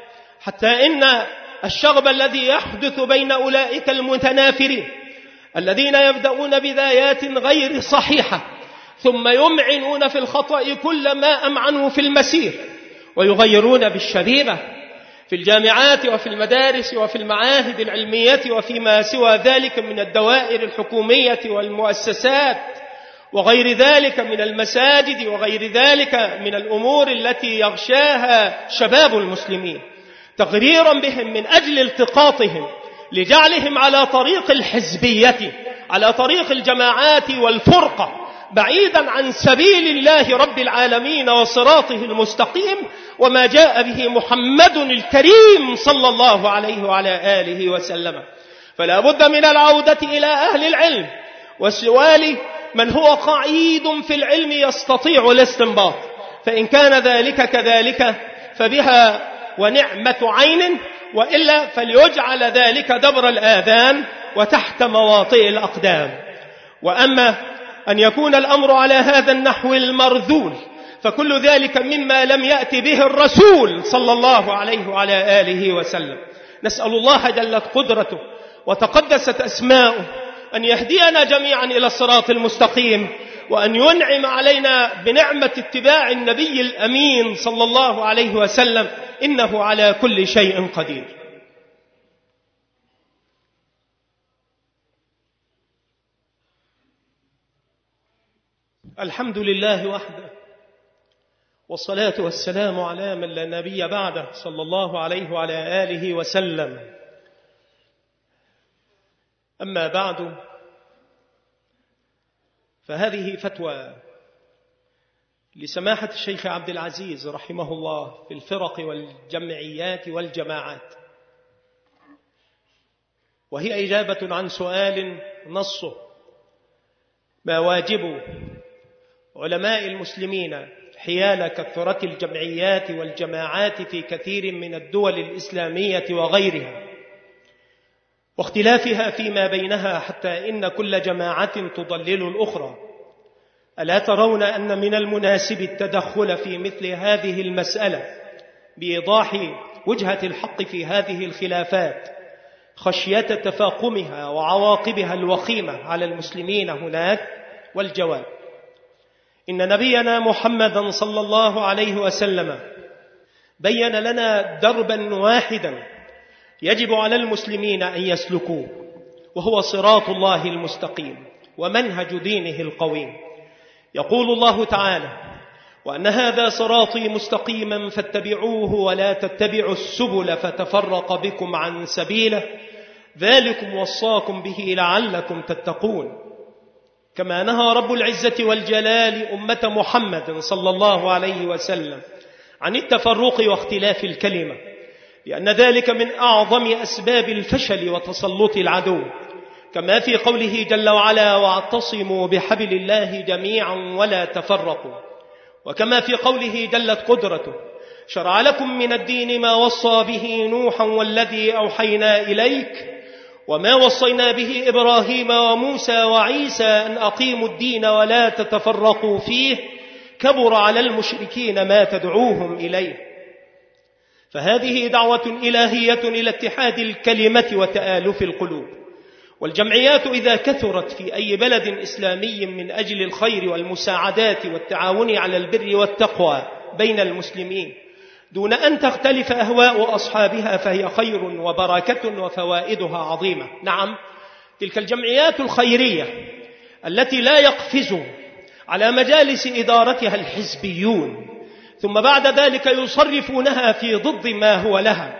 حتى إن الشغب الذي يحدث بين أولئك المتنافرين الذين يبدأون بدايات غير صحيحة ثم يمعنون في الخطأ كل ما أمعنوا في المسير، ويغيرون بالشريرة في الجامعات وفي المدارس وفي المعاهد العلمية وفيما سوى ذلك من الدوائر الحكومية والمؤسسات وغير ذلك من المساجد وغير ذلك من الأمور التي يغشاها شباب المسلمين، تغريرا بهم من أجل التقاطهم لجعلهم على طريق الحزبية، على طريق الجماعات والفرقة، بعيدا عن سبيل الله رب العالمين وصراطه المستقيم وما جاء به محمد الكريم صلى الله عليه وعلى آله وسلم. فلا بد من العودة إلى أهل العلم وسؤال من هو قعيد في العلم يستطيع الاستنباط، فإن كان ذلك كذلك فبها ونعمة عين، وإلا فليجعل ذلك دبر الآذان وتحت مواطئ الأقدام. وأما أن يكون الأمر على هذا النحو المرذول، فكل ذلك مما لم يأتي به الرسول صلى الله عليه وعلى آله وسلم. نسأل الله جلت قدرته وتقدست أسماؤه أن يهدينا جميعا إلى الصراط المستقيم، وأن ينعم علينا بنعمة اتباع النبي الأمين صلى الله عليه وسلم، إنه على كل شيء قدير. الحمد لله وحده، والصلاة والسلام على من لا نبي بعده صلى الله عليه وعلى آله وسلم. أما بعد، فهذه فتوى لسماحة الشيخ عبد العزيز رحمه الله في الفرق والجمعيات والجماعات، وهي إجابة عن سؤال نصه: ما واجب علماء المسلمين حيال كثرة الجمعيات والجماعات في كثير من الدول الإسلامية وغيرها، واختلافها فيما بينها، حتى إن كل جماعة تضلل الأخرى؟ ألا ترون أن من المناسب التدخل في مثل هذه المسألة بإيضاح وجهة الحق في هذه الخلافات، خشية تفاقمها وعواقبها الوخيمة على المسلمين هناك؟ والجواب: إن نبينا محمدا صلى الله عليه وسلم بين لنا دربا واحدا يجب على المسلمين أن يسلكوه، وهو صراط الله المستقيم ومنهج دينه القويم. يقول الله تعالى: وأن هذا صراطي مستقيما فاتبعوه ولا تتبعوا السبل فتفرق بكم عن سبيله ذلكم وصاكم به لعلكم تتقون. كما نهى رب العزة والجلال أمة محمد صلى الله عليه وسلم عن التفرق واختلاف الكلمة، لأن ذلك من أعظم أسباب الفشل وتسلط العدو، كما في قوله جل وعلا: واعتصموا بحبل الله جميعا ولا تفرقوا، وكما في قوله جلت قدرته: شرع لكم من الدين ما وصى به نوحا والذي أوحينا إليك وما وصينا به إبراهيم وموسى وعيسى أن أقيموا الدين ولا تتفرقوا فيه كبر على المشركين ما تدعوهم إليه. فهذه دعوة إلهية إلى اتحاد الكلمة وتآلف القلوب. والجمعيات إذا كثرت في أي بلد إسلامي من أجل الخير والمساعدات والتعاون على البر والتقوى بين المسلمين دون أن تختلف أهواء أصحابها، فهي خير وبركة وفوائدها عظيمة. نعم، تلك الجمعيات الخيرية التي لا يقفز على مجالس إدارتها الحزبيون ثم بعد ذلك يصرفونها في ضد ما هو لها،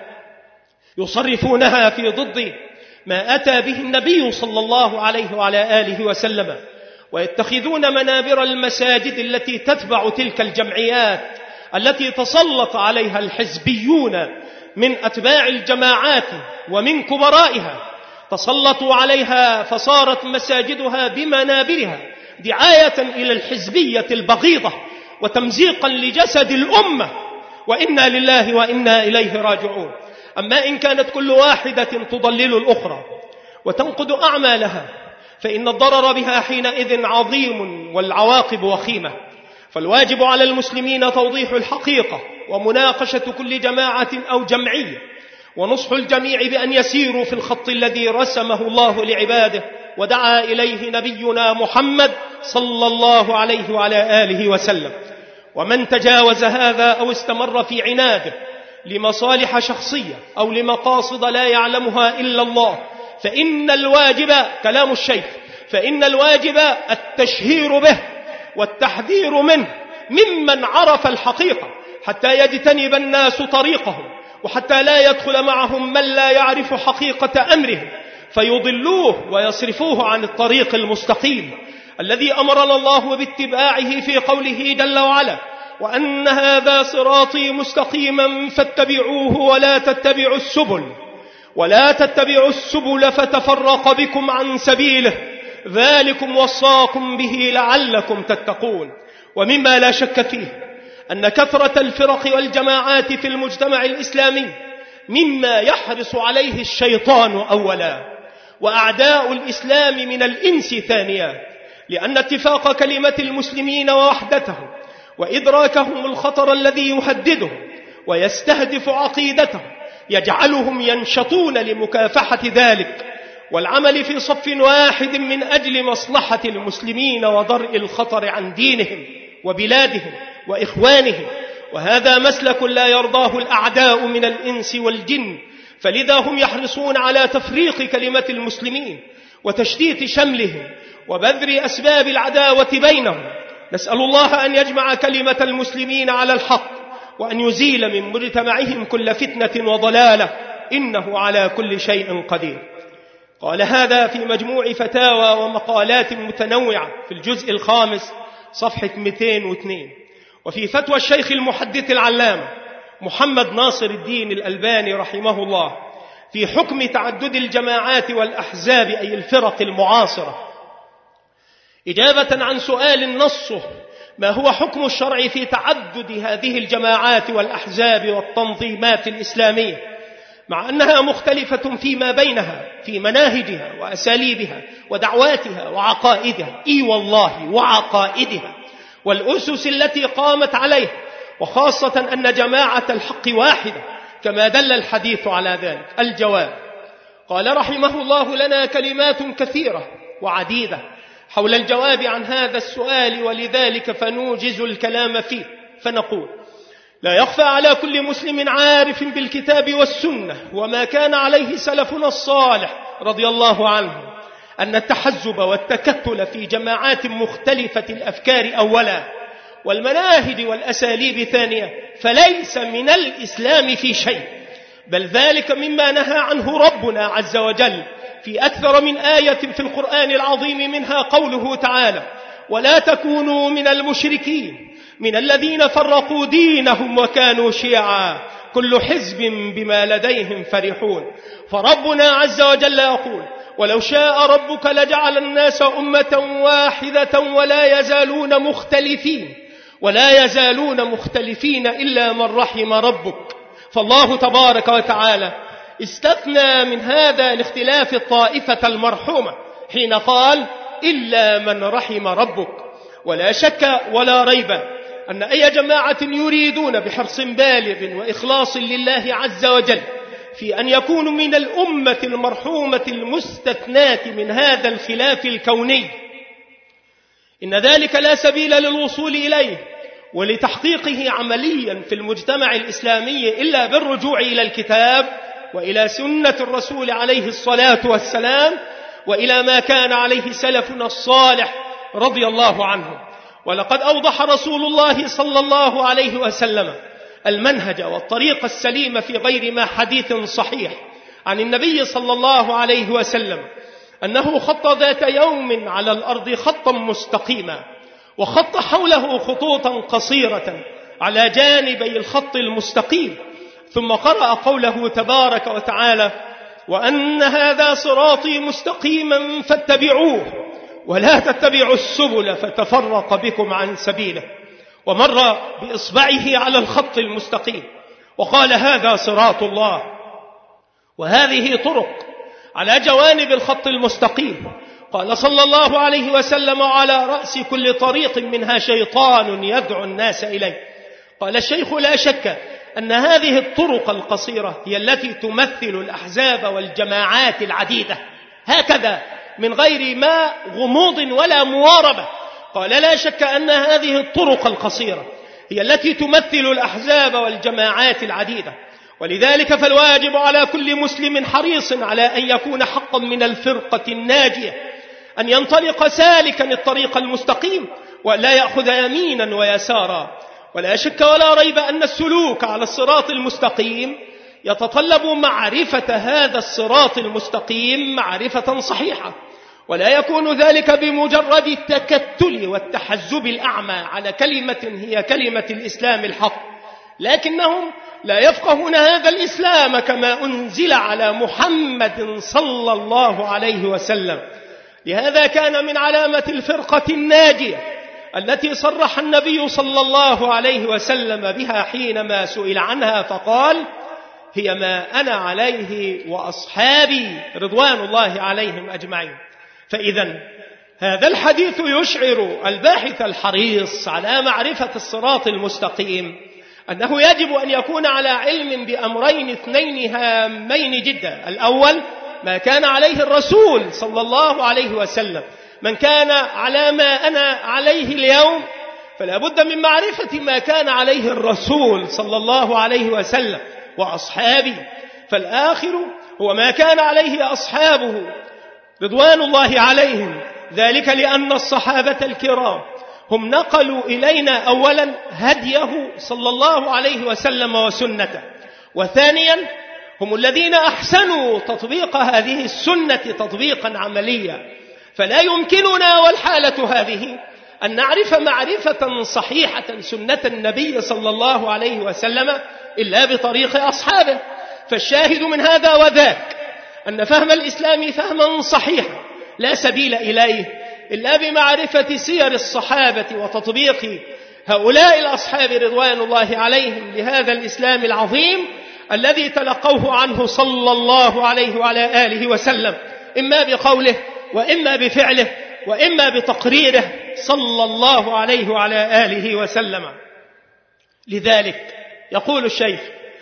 يصرفونها في ضد ما أتى به النبي صلى الله عليه وعلى آله وسلم، ويتخذون منابر المساجد التي تتبع تلك الجمعيات التي تسلط عليها الحزبيون من أتباع الجماعات ومن كبرائها، تسلطوا عليها فصارت مساجدها بمنابرها دعاية إلى الحزبية البغيضة وتمزيقا لجسد الأمة، وإنا لله وإنا إليه راجعون. أما إن كانت كل واحدة تضلل الأخرى وتنقض أعمالها فإن الضرر بها حينئذ عظيم والعواقب وخيمة. فالواجب على المسلمين توضيح الحقيقة ومناقشة كل جماعة أو جمعية، ونصح الجميع بأن يسيروا في الخط الذي رسمه الله لعباده ودعا إليه نبينا محمد صلى الله عليه وعلى آله وسلم. ومن تجاوز هذا أو استمر في عناده لمصالح شخصية أو لمقاصد لا يعلمها إلا الله فإن الواجب، كلام الشيخ، فإن الواجب التشهير به والتحذير منه ممن عرف الحقيقة، حتى يجتنب الناس طريقهم، وحتى لا يدخل معهم من لا يعرف حقيقة أمرهم فيضلوه ويصرفوه عن الطريق المستقيم الذي أمرنا الله باتباعه في قوله جل وعلا: وأن هذا صراطي مستقيما فاتبعوه ولا تتبعوا السبل فتفرق بكم عن سبيله ذلكم وصاكم به لعلكم تتقون. ومما لا شك فيه أن كثرة الفرق والجماعات في المجتمع الإسلامي مما يحرص عليه الشيطان أولا وأعداء الإسلام من الإنس ثانيا، لأن اتفاق كلمة المسلمين ووحدتهم وإدراكهم الخطر الذي يهددهم ويستهدف عقيدتهم يجعلهم ينشطون لمكافحة ذلك والعمل في صف واحد من أجل مصلحة المسلمين ودرء الخطر عن دينهم وبلادهم وإخوانهم. وهذا مسلك لا يرضاه الأعداء من الإنس والجن، فلذا هم يحرصون على تفريق كلمة المسلمين وتشتيت شملهم وبذر أسباب العداوة بينهم. نسأل الله أن يجمع كلمة المسلمين على الحق وأن يزيل من مجتمعهم كل فتنة وضلالة، إنه على كل شيء قدير. قال هذا في مجموع فتاوى ومقالات متنوعة في الجزء 5 صفحة 202. وفي فتوى الشيخ المحدث العلامة محمد ناصر الدين الألباني رحمه الله في حكم تعدد الجماعات والأحزاب أي الفرق المعاصرة، إجابة عن سؤال نصه: ما هو حكم الشرع في تعدد هذه الجماعات والأحزاب والتنظيمات الإسلامية مع أنها مختلفة فيما بينها في مناهجها وأساليبها ودعواتها وعقائدها، إي والله وعقائدها والأسس التي قامت عليها، وخاصة أن جماعة الحق واحدة كما دل الحديث على ذلك؟ الجواب: قال رحمه الله: لنا كلمات كثيرة وعديدة حول الجواب عن هذا السؤال، ولذلك فنوجز الكلام فيه فنقول: لا يخفى على كل مسلم عارف بالكتاب والسنة وما كان عليه سلفنا الصالح رضي الله عنهم أن التحزب والتكتل في جماعات مختلفة الأفكار أولا والمناهج والأساليب ثانية فليس من الإسلام في شيء، بل ذلك مما نهى عنه ربنا عز وجل في أكثر من آية في القرآن العظيم، منها قوله تعالى: ولا تكونوا من المشركين من الذين فرقوا دينهم وكانوا شيعا كل حزب بما لديهم فرحون. فربنا عز وجل يقول: ولو شاء ربك لجعل الناس أمة واحدة ولا يزالون مختلفين إلا من رحم ربك. فالله تبارك وتعالى استثنى من هذا الاختلاف الطائفة المرحومة حين قال: إلا من رحم ربك. ولا شك ولا ريب أن أي جماعة يريدون بحرص بالغ وإخلاص لله عز وجل في أن يكونوا من الأمة المرحومة المستثناة من هذا الخلاف الكوني، إن ذلك لا سبيل للوصول إليه ولتحقيقه عمليا في المجتمع الإسلامي إلا بالرجوع إلى الكتاب وإلى سنة الرسول عليه الصلاة والسلام وإلى ما كان عليه سلفنا الصالح رضي الله عنهم. ولقد أوضح رسول الله صلى الله عليه وسلم المنهج والطريق السليم في غير ما حديث صحيح عن النبي صلى الله عليه وسلم أنه خط ذات يوم على الأرض خطا مستقيما وخط حوله خطوطا قصيرة على جانبي الخط المستقيم، ثم قرأ قوله تبارك وتعالى: وأن هذا صراطي مستقيما فاتبعوه ولا تتبعوا السبل فتفرق بكم عن سبيله، ومر بإصبعه على الخط المستقيم وقال: هذا صراط الله. وهذه طرق على جوانب الخط المستقيم. قال صلى الله عليه وسلم: على رأس كل طريق منها شيطان يدعو الناس إليه. قال الشيخ: لا شك أن هذه الطرق القصيرة هي التي تمثل الأحزاب والجماعات العديدة، هكذا من غير ما غموض ولا مواربة. قال: لا شك أن هذه الطرق القصيرة هي التي تمثل الأحزاب والجماعات العديدة، ولذلك فالواجب على كل مسلم حريص على أن يكون حقا من الفرقة الناجية أن ينطلق سالكا الطريق المستقيم ولا يأخذ يمينا ويسارا. ولا شك ولا ريب أن السلوك على الصراط المستقيم يتطلب معرفة هذا الصراط المستقيم معرفة صحيحة، ولا يكون ذلك بمجرد التكتل والتحزب الأعمى على كلمة هي كلمة الإسلام الحق، لكنهم لا يفقهون هذا الإسلام كما أنزل على محمد صلى الله عليه وسلم. لهذا كان من علامة الفرقة الناجية التي صرح النبي صلى الله عليه وسلم بها حينما سئل عنها فقال: هي ما أنا عليه وأصحابي رضوان الله عليهم أجمعين. فإذا هذا الحديث يشعر الباحث الحريص على معرفة الصراط المستقيم أنه يجب أن يكون على علم بأمرين اثنين هامين جدا. الأول ما كان عليه الرسول صلى الله عليه وسلم. من كان على ما أنا عليه اليوم فلا بد من معرفة ما كان عليه الرسول صلى الله عليه وسلم وأصحابه. فالآخر هو ما كان عليه أصحابه رضوان الله عليهم، ذلك لأن الصحابة الكرام هم نقلوا إلينا أولا هديه صلى الله عليه وسلم وسنته، وثانيا هم الذين أحسنوا تطبيق هذه السنة تطبيقا عمليا. فلا يمكننا والحالة هذه أن نعرف معرفة صحيحة سنة النبي صلى الله عليه وسلم إلا بطريق أصحابه. فالشاهد من هذا وذاك أن فهم الإسلام فهما صحيحا لا سبيل إليه إلا بمعرفة سير الصحابة وتطبيق هؤلاء الأصحاب رضوان الله عليهم لهذا الإسلام العظيم الذي تلقوه عنه صلى الله عليه وعلى آله وسلم، إما بقوله وإما بفعله وإما بتقريره صلى الله عليه وعلى آله وسلم. لذلك يقول الشيخ: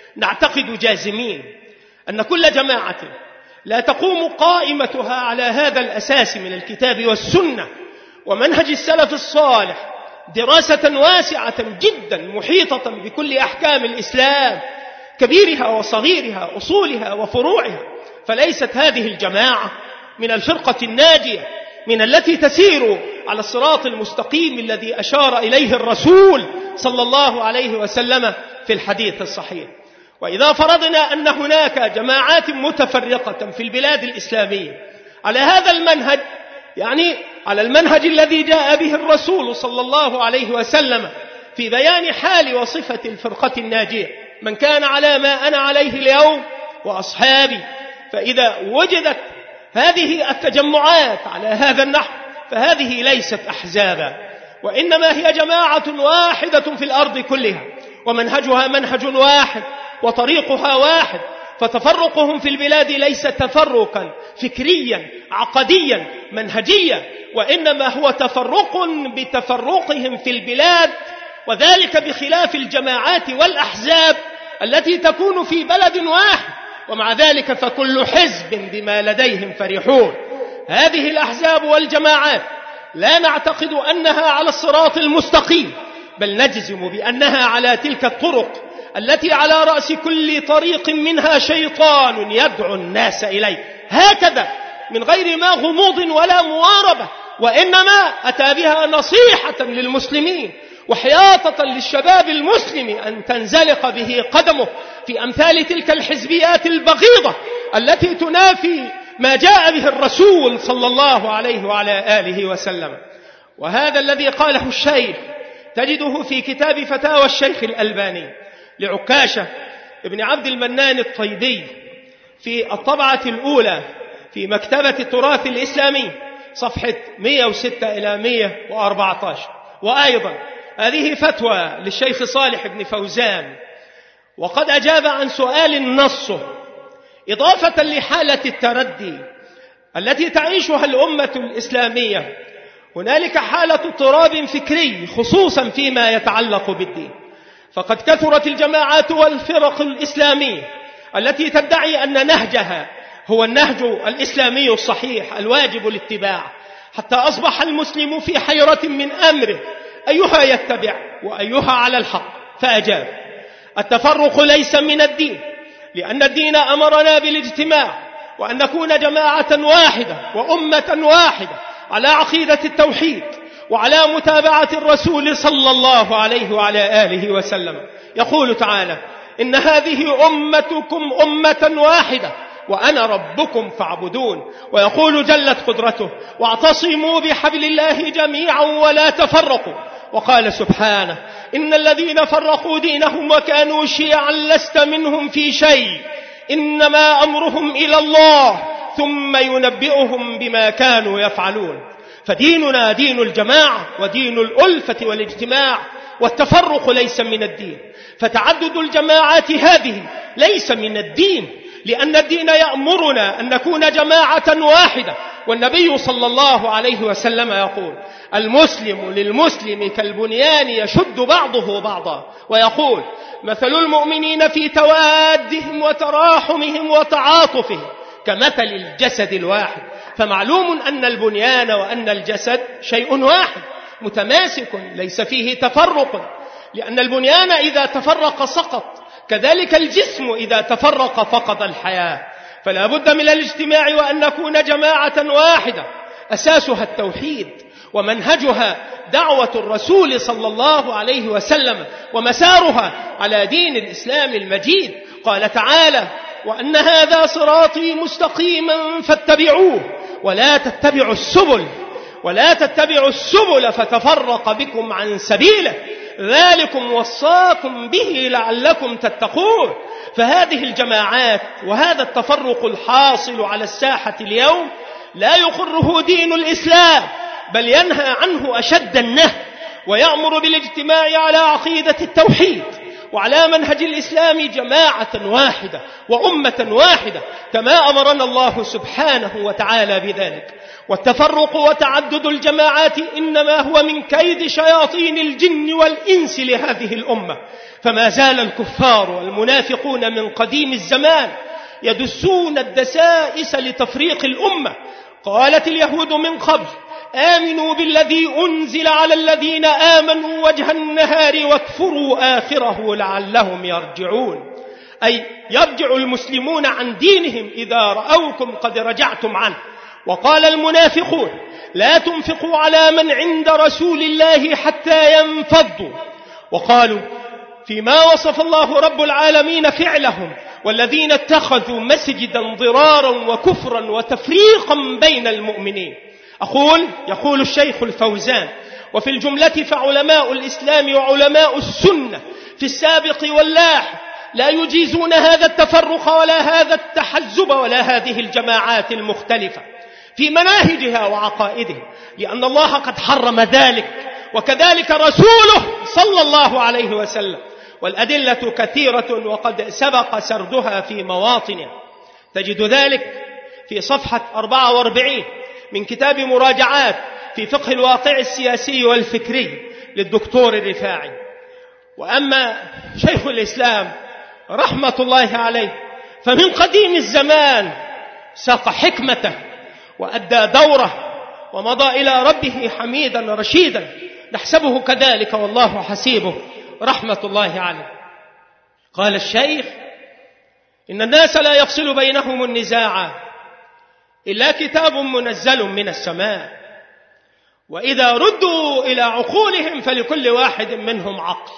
نعتقد جازمين أن كل جماعة لا تقوم قائمتها على هذا الأساس من الكتاب والسنة ومنهج السلف الصالح دراسة واسعة جدا محيطة بكل أحكام الإسلام كبيرها وصغيرها أصولها وفروعها، فليست هذه الجماعة من الفرقة الناجية من التي تسير على الصراط المستقيم الذي أشار إليه الرسول صلى الله عليه وسلم في الحديث الصحيح. وإذا فرضنا أن هناك جماعات متفرقة في البلاد الإسلامية على هذا المنهج، يعني على المنهج الذي جاء به الرسول صلى الله عليه وسلم في بيان حال وصفة الفرقة الناجية، من كان على ما أنا عليه اليوم وأصحابي، فإذا وجدت هذه التجمعات على هذا النحو فهذه ليست أحزابا، وإنما هي جماعة واحدة في الأرض كلها، ومنهجها منهج واحد وطريقها واحد. فتفرقهم في البلاد ليس تفرقا فكريا عقديا منهجيا، وإنما هو تفرق بتفرقهم في البلاد، وذلك بخلاف الجماعات والأحزاب التي تكون في بلد واحد، ومع ذلك فكل حزب بما لديهم فرحون. هذه الأحزاب والجماعات لا نعتقد أنها على الصراط المستقيم، بل نجزم بأنها على تلك الطرق التي على رأس كل طريق منها شيطان يدعو الناس إليه، هكذا من غير ما غموض ولا مواربة، وإنما أتى بها نصيحة للمسلمين وحياطة للشباب المسلم أن تنزلق به قدمه في أمثال تلك الحزبيات البغيضة التي تنافي ما جاء به الرسول صلى الله عليه وعلى آله وسلم. وهذا الذي قاله الشيخ تجده في كتاب فتاوى الشيخ الألباني لعكاشة ابن عبد المنان الطيبي في الطبعة الأولى في مكتبة التراث الإسلامي صفحة 106 إلى 114. وأيضا هذه فتوى للشيخ صالح بن فوزان، وقد أجاب عن سؤال نصه إضافة لحالة التردي التي تعيشها الأمة الإسلامية. هنالك حالة اضطراب فكري خصوصا فيما يتعلق بالدين، فقد كثرت الجماعات والفرق الإسلامية التي تدعي أن نهجها هو النهج الإسلامي الصحيح الواجب الاتباع، حتى أصبح المسلم في حيرة من أمره أيها يتبع وأيها على الحق. فأجاب: التفرق ليس من الدين، لأن الدين أمرنا بالاجتماع وأن نكون جماعة واحدة وأمة واحدة على عقيدة التوحيد وعلى متابعة الرسول صلى الله عليه وعلى آله وسلم. يقول تعالى: إن هذه أمتكم أمة واحدة وأنا ربكم فاعبدون. ويقول جلت قدرته: واعتصموا بحبل الله جميعا ولا تفرقوا. وقال سبحانه: إن الذين فرقوا دينهم وكانوا شيعا لست منهم في شيء إنما أمرهم إلى الله ثم ينبئهم بما كانوا يفعلون. فديننا دين الجماعة ودين الألفة والاجتماع، والتفرق ليس من الدين. فتعدد الجماعات هذه ليس من الدين، لأن الدين يأمرنا أن نكون جماعة واحدة والنبي صلى الله عليه وسلم يقول: المسلم للمسلم كالبنيان يشد بعضه بعضا، ويقول: مثل المؤمنين في توادهم وتراحمهم وتعاطفهم كمثل الجسد الواحد. فمعلوم أن البنيان وأن الجسد شيء واحد متماسك ليس فيه تفرق، لأن البنيان إذا تفرق سقط، كذلك الجسم إذا تفرق فقد الحياة. فلا بد من الاجتماع وأن نكون جماعة واحدة أساسها التوحيد، ومنهجها دعوة الرسول صلى الله عليه وسلم، ومسارها على دين الإسلام المجيد. قال تعالى: وأن هذا صراطي مستقيما فاتبعوه ولا تتبعوا السبل فتفرق بكم عن سبيله، ذلكم وصاكم به لعلكم تتقون. فهذه الجماعات وهذا التفرق الحاصل على الساحة اليوم لا يقره دين الإسلام، بل ينهى عنه أشد النهي، ويأمر بالاجتماع على عقيدة التوحيد وعلى منهج الإسلام جماعة واحدة وأمة واحدة، كما أمرنا الله سبحانه وتعالى بذلك. والتفرق وتعدد الجماعات إنما هو من كيد شياطين الجن والإنس لهذه الأمة. فما زال الكفار والمنافقون من قديم الزمان يدسون الدسائس لتفريق الأمة. قالت اليهود من قبل: آمنوا بالذي أنزل على الذين آمنوا وجه النهار واكفروا آخره لعلهم يرجعون، أي يرجع المسلمون عن دينهم إذا رأوكم قد رجعتم عنه. وقال المنافقون: لا تنفقوا على من عند رسول الله حتى ينفضوا. وقالوا فيما وصف الله رب العالمين فعلهم: والذين اتخذوا مسجدا ضرارا وكفرا وتفريقا بين المؤمنين. يقول الشيخ الفوزان: وفي الجملة فعلماء الإسلام وعلماء السنة في السابق واللاحق لا يجيزون هذا التفرق ولا هذا التحزب ولا هذه الجماعات المختلفة في مناهجها وعقائدها، لأن الله قد حرم ذلك، وكذلك رسوله صلى الله عليه وسلم. والأدلة كثيرة وقد سبق سردها في مواطنها. تجد ذلك في صفحة 44 من كتاب مراجعات في فقه الواقع السياسي والفكري للدكتور الرفاعي. وأما شيخ الإسلام رحمة الله عليه فمن قديم الزمان ساق حكمته وأدى دوره ومضى إلى ربه حميدا رشيدا، نحسبه كذلك والله حسيبه رحمة الله عليه. قال الشيخ: إن الناس لا يفصل بينهم النزاع إلا كتاب منزل من السماء، وإذا ردوا إلى عقولهم فلكل واحد منهم عقل.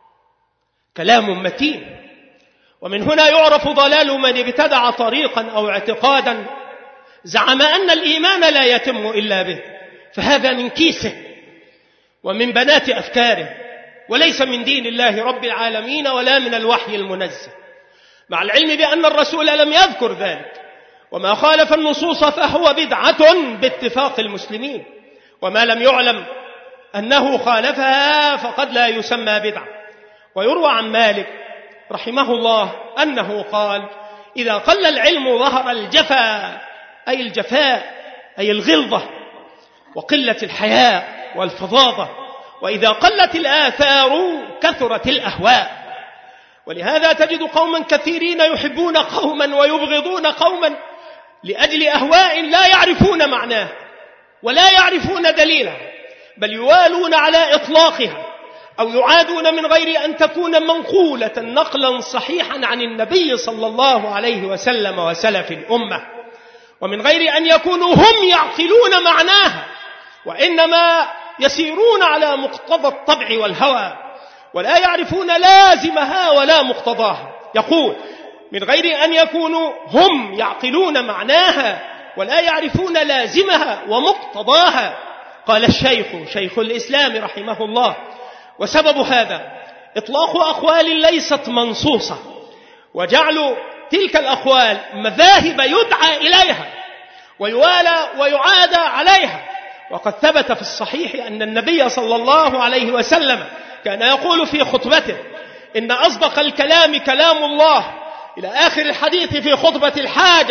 كلام متين. ومن هنا يعرف ضلال من ابتدع طريقا أو اعتقادا زعم أن الإيمان لا يتم إلا به، فهذا من كيسه ومن بنات أفكاره، وليس من دين الله رب العالمين ولا من الوحي المنزل، مع العلم بأن الرسول لم يذكر ذلك. وما خالف النصوص فهو بدعة باتفاق المسلمين، وما لم يعلم أنه خالفها فقد لا يسمى بدعة. ويروى عن مالك رحمه الله أنه قال: إذا قل العلم ظهر الجفا، أي الجفاء أي الغلظة وقلة الحياء والفظاظة، وإذا قلت الآثار كثرت الأهواء. ولهذا تجد قوما كثيرين يحبون قوما ويبغضون قوما لأجل أهواء لا يعرفون معناه ولا يعرفون دليلها، بل يوالون على إطلاقها أو يعادون من غير أن تكون منقولة نقلا صحيحا عن النبي صلى الله عليه وسلم وسلف الأمة، ومن غير أن يكونوا هم يعقلون معناها، وإنما يسيرون على مقتضى الطبع والهوى ولا يعرفون لازمها ولا مقتضاها. يقول: من غير أن يكونوا هم يعقلون معناها ولا يعرفون لازمها ومقتضاها. قال الشيخ شيخ الإسلام رحمه الله: وسبب هذا إطلاق أقوال ليست منصوصة، وجعل تلك الأقوال مذاهب يدعى إليها ويوالى ويعادى عليها. وقد ثبت في الصحيح أن النبي صلى الله عليه وسلم كان يقول في خطبته: إن أصدق الكلام كلام الله، إلى آخر الحديث في خطبة الحاجة.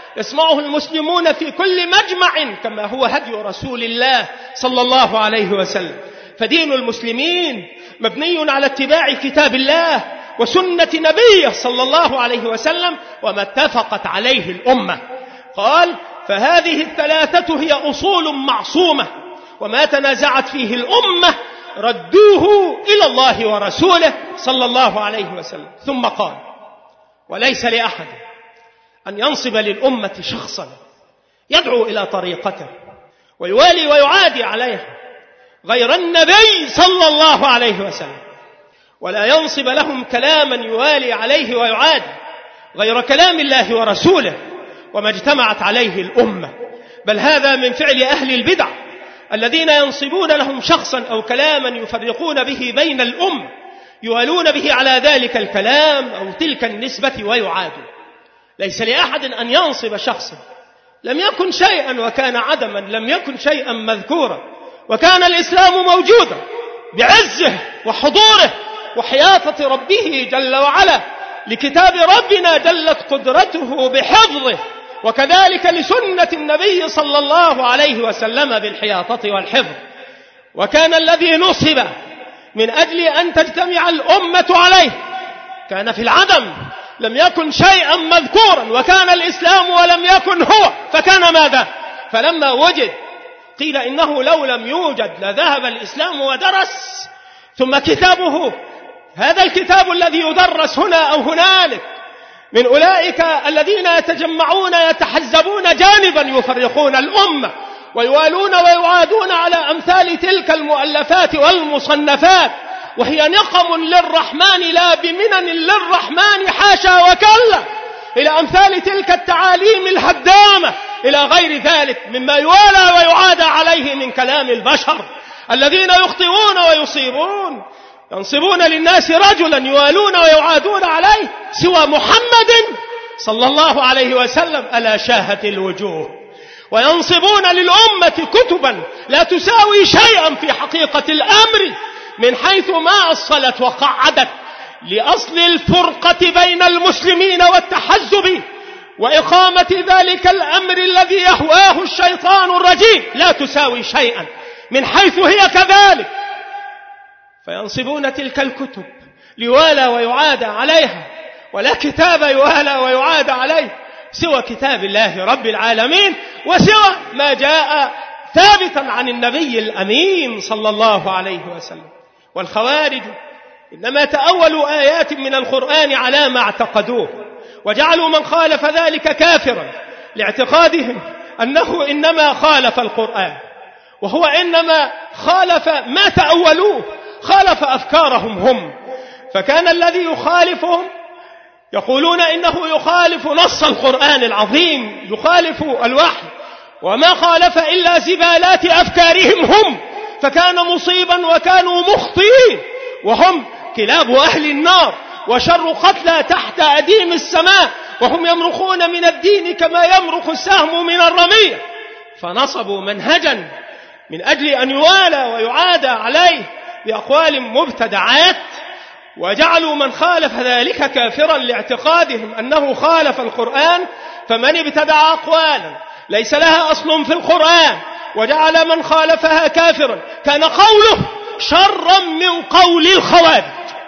يسمعه المسلمون في كل مجمع كما هو هدي رسول الله صلى الله عليه وسلم. فدين المسلمين مبني على اتباع كتاب الله وسنة نبيه صلى الله عليه وسلم وما اتفقت عليه الأمة. قال: فهذه الثلاثة هي أصول معصومة، وما تنازعت فيه الأمة ردوه إلى الله ورسوله صلى الله عليه وسلم. ثم قال: وليس لأحد أن ينصب للأمة شخصا يدعو إلى طريقته ويوالي ويعادي عليها غير النبي صلى الله عليه وسلم، ولا ينصب لهم كلاما يوالي عليه ويعادي غير كلام الله ورسوله وما اجتمعت عليه الأمة، بل هذا من فعل أهل البدع الذين ينصبون لهم شخصا أو كلاما يفرقون به بين الأمة، يوالون به على ذلك الكلام أو تلك النسبة ويعادوا. ليس لأحد أن ينصب شخصا لم يكن شيئا وكان عدما، لم يكن شيئا مذكورا، وكان الإسلام موجودا بعزه وحضوره وحياطة ربه جل وعلا لكتاب ربنا جلت قدرته بحفظه، وكذلك لسنة النبي صلى الله عليه وسلم بالحياطة والحفظ. وكان الذي نصب من أجل أن تجتمع الأمة عليه كان في العدم، لم يكن شيئا مذكورا، وكان الإسلام ولم يكن هو، فكان ماذا؟ فلما وجد قيل إنه لو لم يوجد لذهب الإسلام ودرس، ثم كتابه هذا الكتاب الذي يدرس هنا أو هنالك من أولئك الذين يتجمعون يتحزبون جانبا يفرقون الأمة ويوالون ويعادون على أمثال تلك المؤلفات والمصنفات، وهي نقم للرحمن لا بمنن للرحمن حاشا وكلا، إلى أمثال تلك التعاليم الهدامة إلى غير ذلك مما يوالى ويعادى عليه من كلام البشر الذين يخطئون ويصيبون، ينصبون للناس رجلا يوالون ويعادون عليه سوى محمد صلى الله عليه وسلم ألا شاهت الوجوه، وينصبون للأمة كتبا لا تساوي شيئا في حقيقة الأمر من حيث ما أصلت وقعدت لأصل الفرقة بين المسلمين والتحزب وإقامة ذلك الأمر الذي يهواه الشيطان الرجيم، لا تساوي شيئا من حيث هي كذلك. فينصبون تلك الكتب ليوالى ويعاد عليها، ولا كتاب يوالى ويعاد عليه سوى كتاب الله رب العالمين وسوى ما جاء ثابتا عن النبي الأمين صلى الله عليه وسلم. والخوارج إنما تأولوا آيات من القرآن على ما اعتقدوه، وجعلوا من خالف ذلك كافرا لاعتقادهم أنه إنما خالف القرآن، وهو إنما خالف ما تأولوه، خالف أفكارهم هم. فكان الذي يخالفهم يقولون إنه يخالف نص القرآن العظيم، يخالف الوحي، وما خالف إلا زبالات أفكارهم هم، فكان مصيبا وكانوا مخطئين، وهم كلاب أهل النار وشر قتلى تحت أديم السماء، وهم يمرقون من الدين كما يمرق السهم من الرمية. فنصبوا منهجا من أجل أن يوالى ويعادى عليه بأقوال مبتدعات، وجعلوا من خالف ذلك كافرا لاعتقادهم أنه خالف القرآن. فمن ابتدع أقوالا ليس لها أصل في القرآن وجعل من خالفها كافرا كان قوله شرا من قول الخوارج،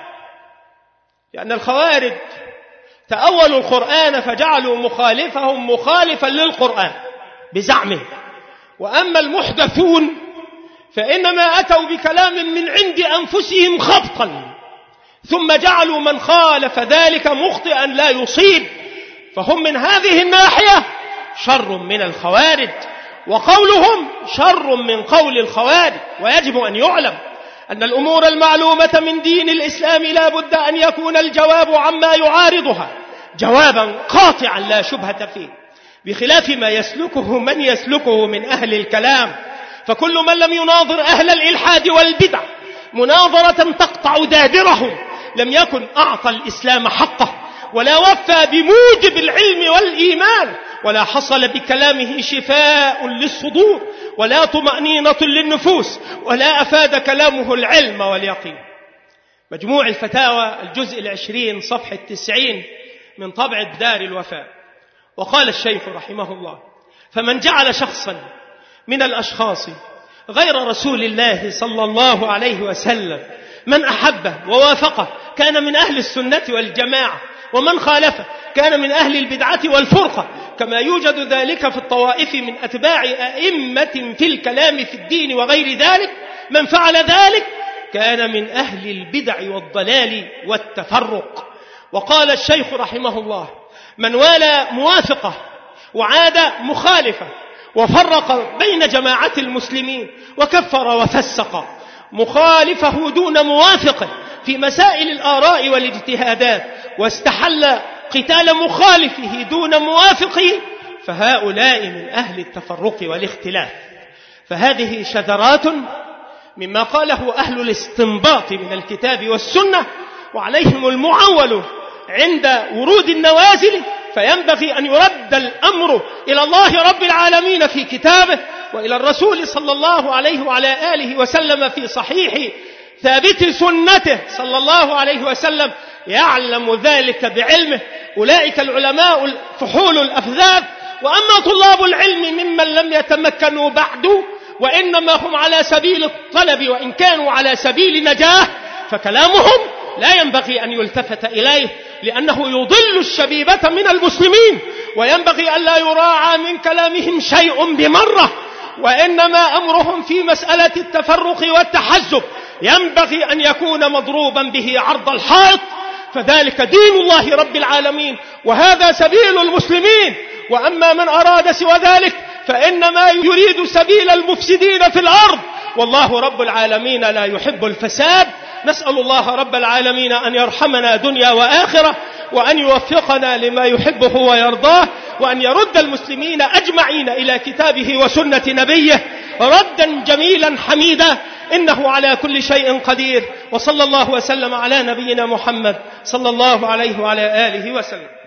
لأن الخوارج تأولوا القرآن فجعلوا مخالفهم مخالفا للقرآن بزعمه، وأما المحدثون فإنما أتوا بكلام من عند أنفسهم خبطا، ثم جعلوا من خالف ذلك مخطئا لا يصيب، فهم من هذه الناحية شر من الخوارج، وقولهم شر من قول الخوارج. ويجب أن يعلم أن الأمور المعلومة من دين الإسلام لا بد أن يكون الجواب عما يعارضها جوابا قاطعا لا شبهة فيه، بخلاف ما يسلكه من يسلكه من أهل الكلام. فكل من لم يناظر أهل الإلحاد والبدع مناظرة تقطع دابرهم لم يكن أعطى الإسلام حقه، ولا وفى بموجب العلم والإيمان، ولا حصل بكلامه شفاء للصدور ولا طمأنينة للنفوس، ولا أفاد كلامه العلم واليقين. مجموع الفتاوى الجزء 20 صفحة 90 من طبع دار الوفاء. وقال الشيخ رحمه الله: فمن جعل شخصا من الأشخاص غير رسول الله صلى الله عليه وسلم من أحبه ووافقه كان من أهل السنة والجماعة، ومن خالفه كان من أهل البدعة والفرقة، كما يوجد ذلك في الطوائف من أتباع أئمة في الكلام في الدين وغير ذلك. من فعل ذلك كان من أهل البدع والضلال والتفرق. وقال الشيخ رحمه الله: من والى موافقة وعاد مخالفة وفرق بين جماعة المسلمين وكفر وفسق مخالفه دون موافقه في مسائل الآراء والاجتهادات واستحل قتال مخالفه دون موافقه، فهؤلاء من أهل التفرق والاختلاف. فهذه شذرات مما قاله أهل الاستنباط من الكتاب والسنة، وعليهم المعول عند ورود النوازل، فينبغي أن يرد الأمر إلى الله رب العالمين في كتابه، وإلى الرسول صلى الله عليه وعلى آله وسلم في صحيح ثابت سنته صلى الله عليه وسلم، يعلم ذلك بعلمه. أولئك العلماء الفحول الأفذاذ. وأما طلاب العلم ممن لم يتمكنوا بعد وإنما هم على سبيل الطلب وإن كانوا على سبيل نجاة، فكلامهم لا ينبغي أن يلتفت إليه، لأنه يضل الشبيبة من المسلمين، وينبغي أن لا يراعى من كلامهم شيء بمرة، وإنما أمرهم في مسألة التفرق والتحزب ينبغي أن يكون مضروبا به عرض الحائط، فذلك دين الله رب العالمين وهذا سبيل المسلمين. وأما من أراد سوى ذلك فإنما يريد سبيل المفسدين في الأرض، والله رب العالمين لا يحب الفساد. نسأل الله رب العالمين أن يرحمنا دنيا وآخرة، وأن يوفقنا لما يحبه ويرضاه، وأن يرد المسلمين أجمعين إلى كتابه وسنة نبيه ردا جميلا حميدا، إنه على كل شيء قدير. وصلى الله وسلم على نبينا محمد صلى الله عليه وعلى آله وسلم.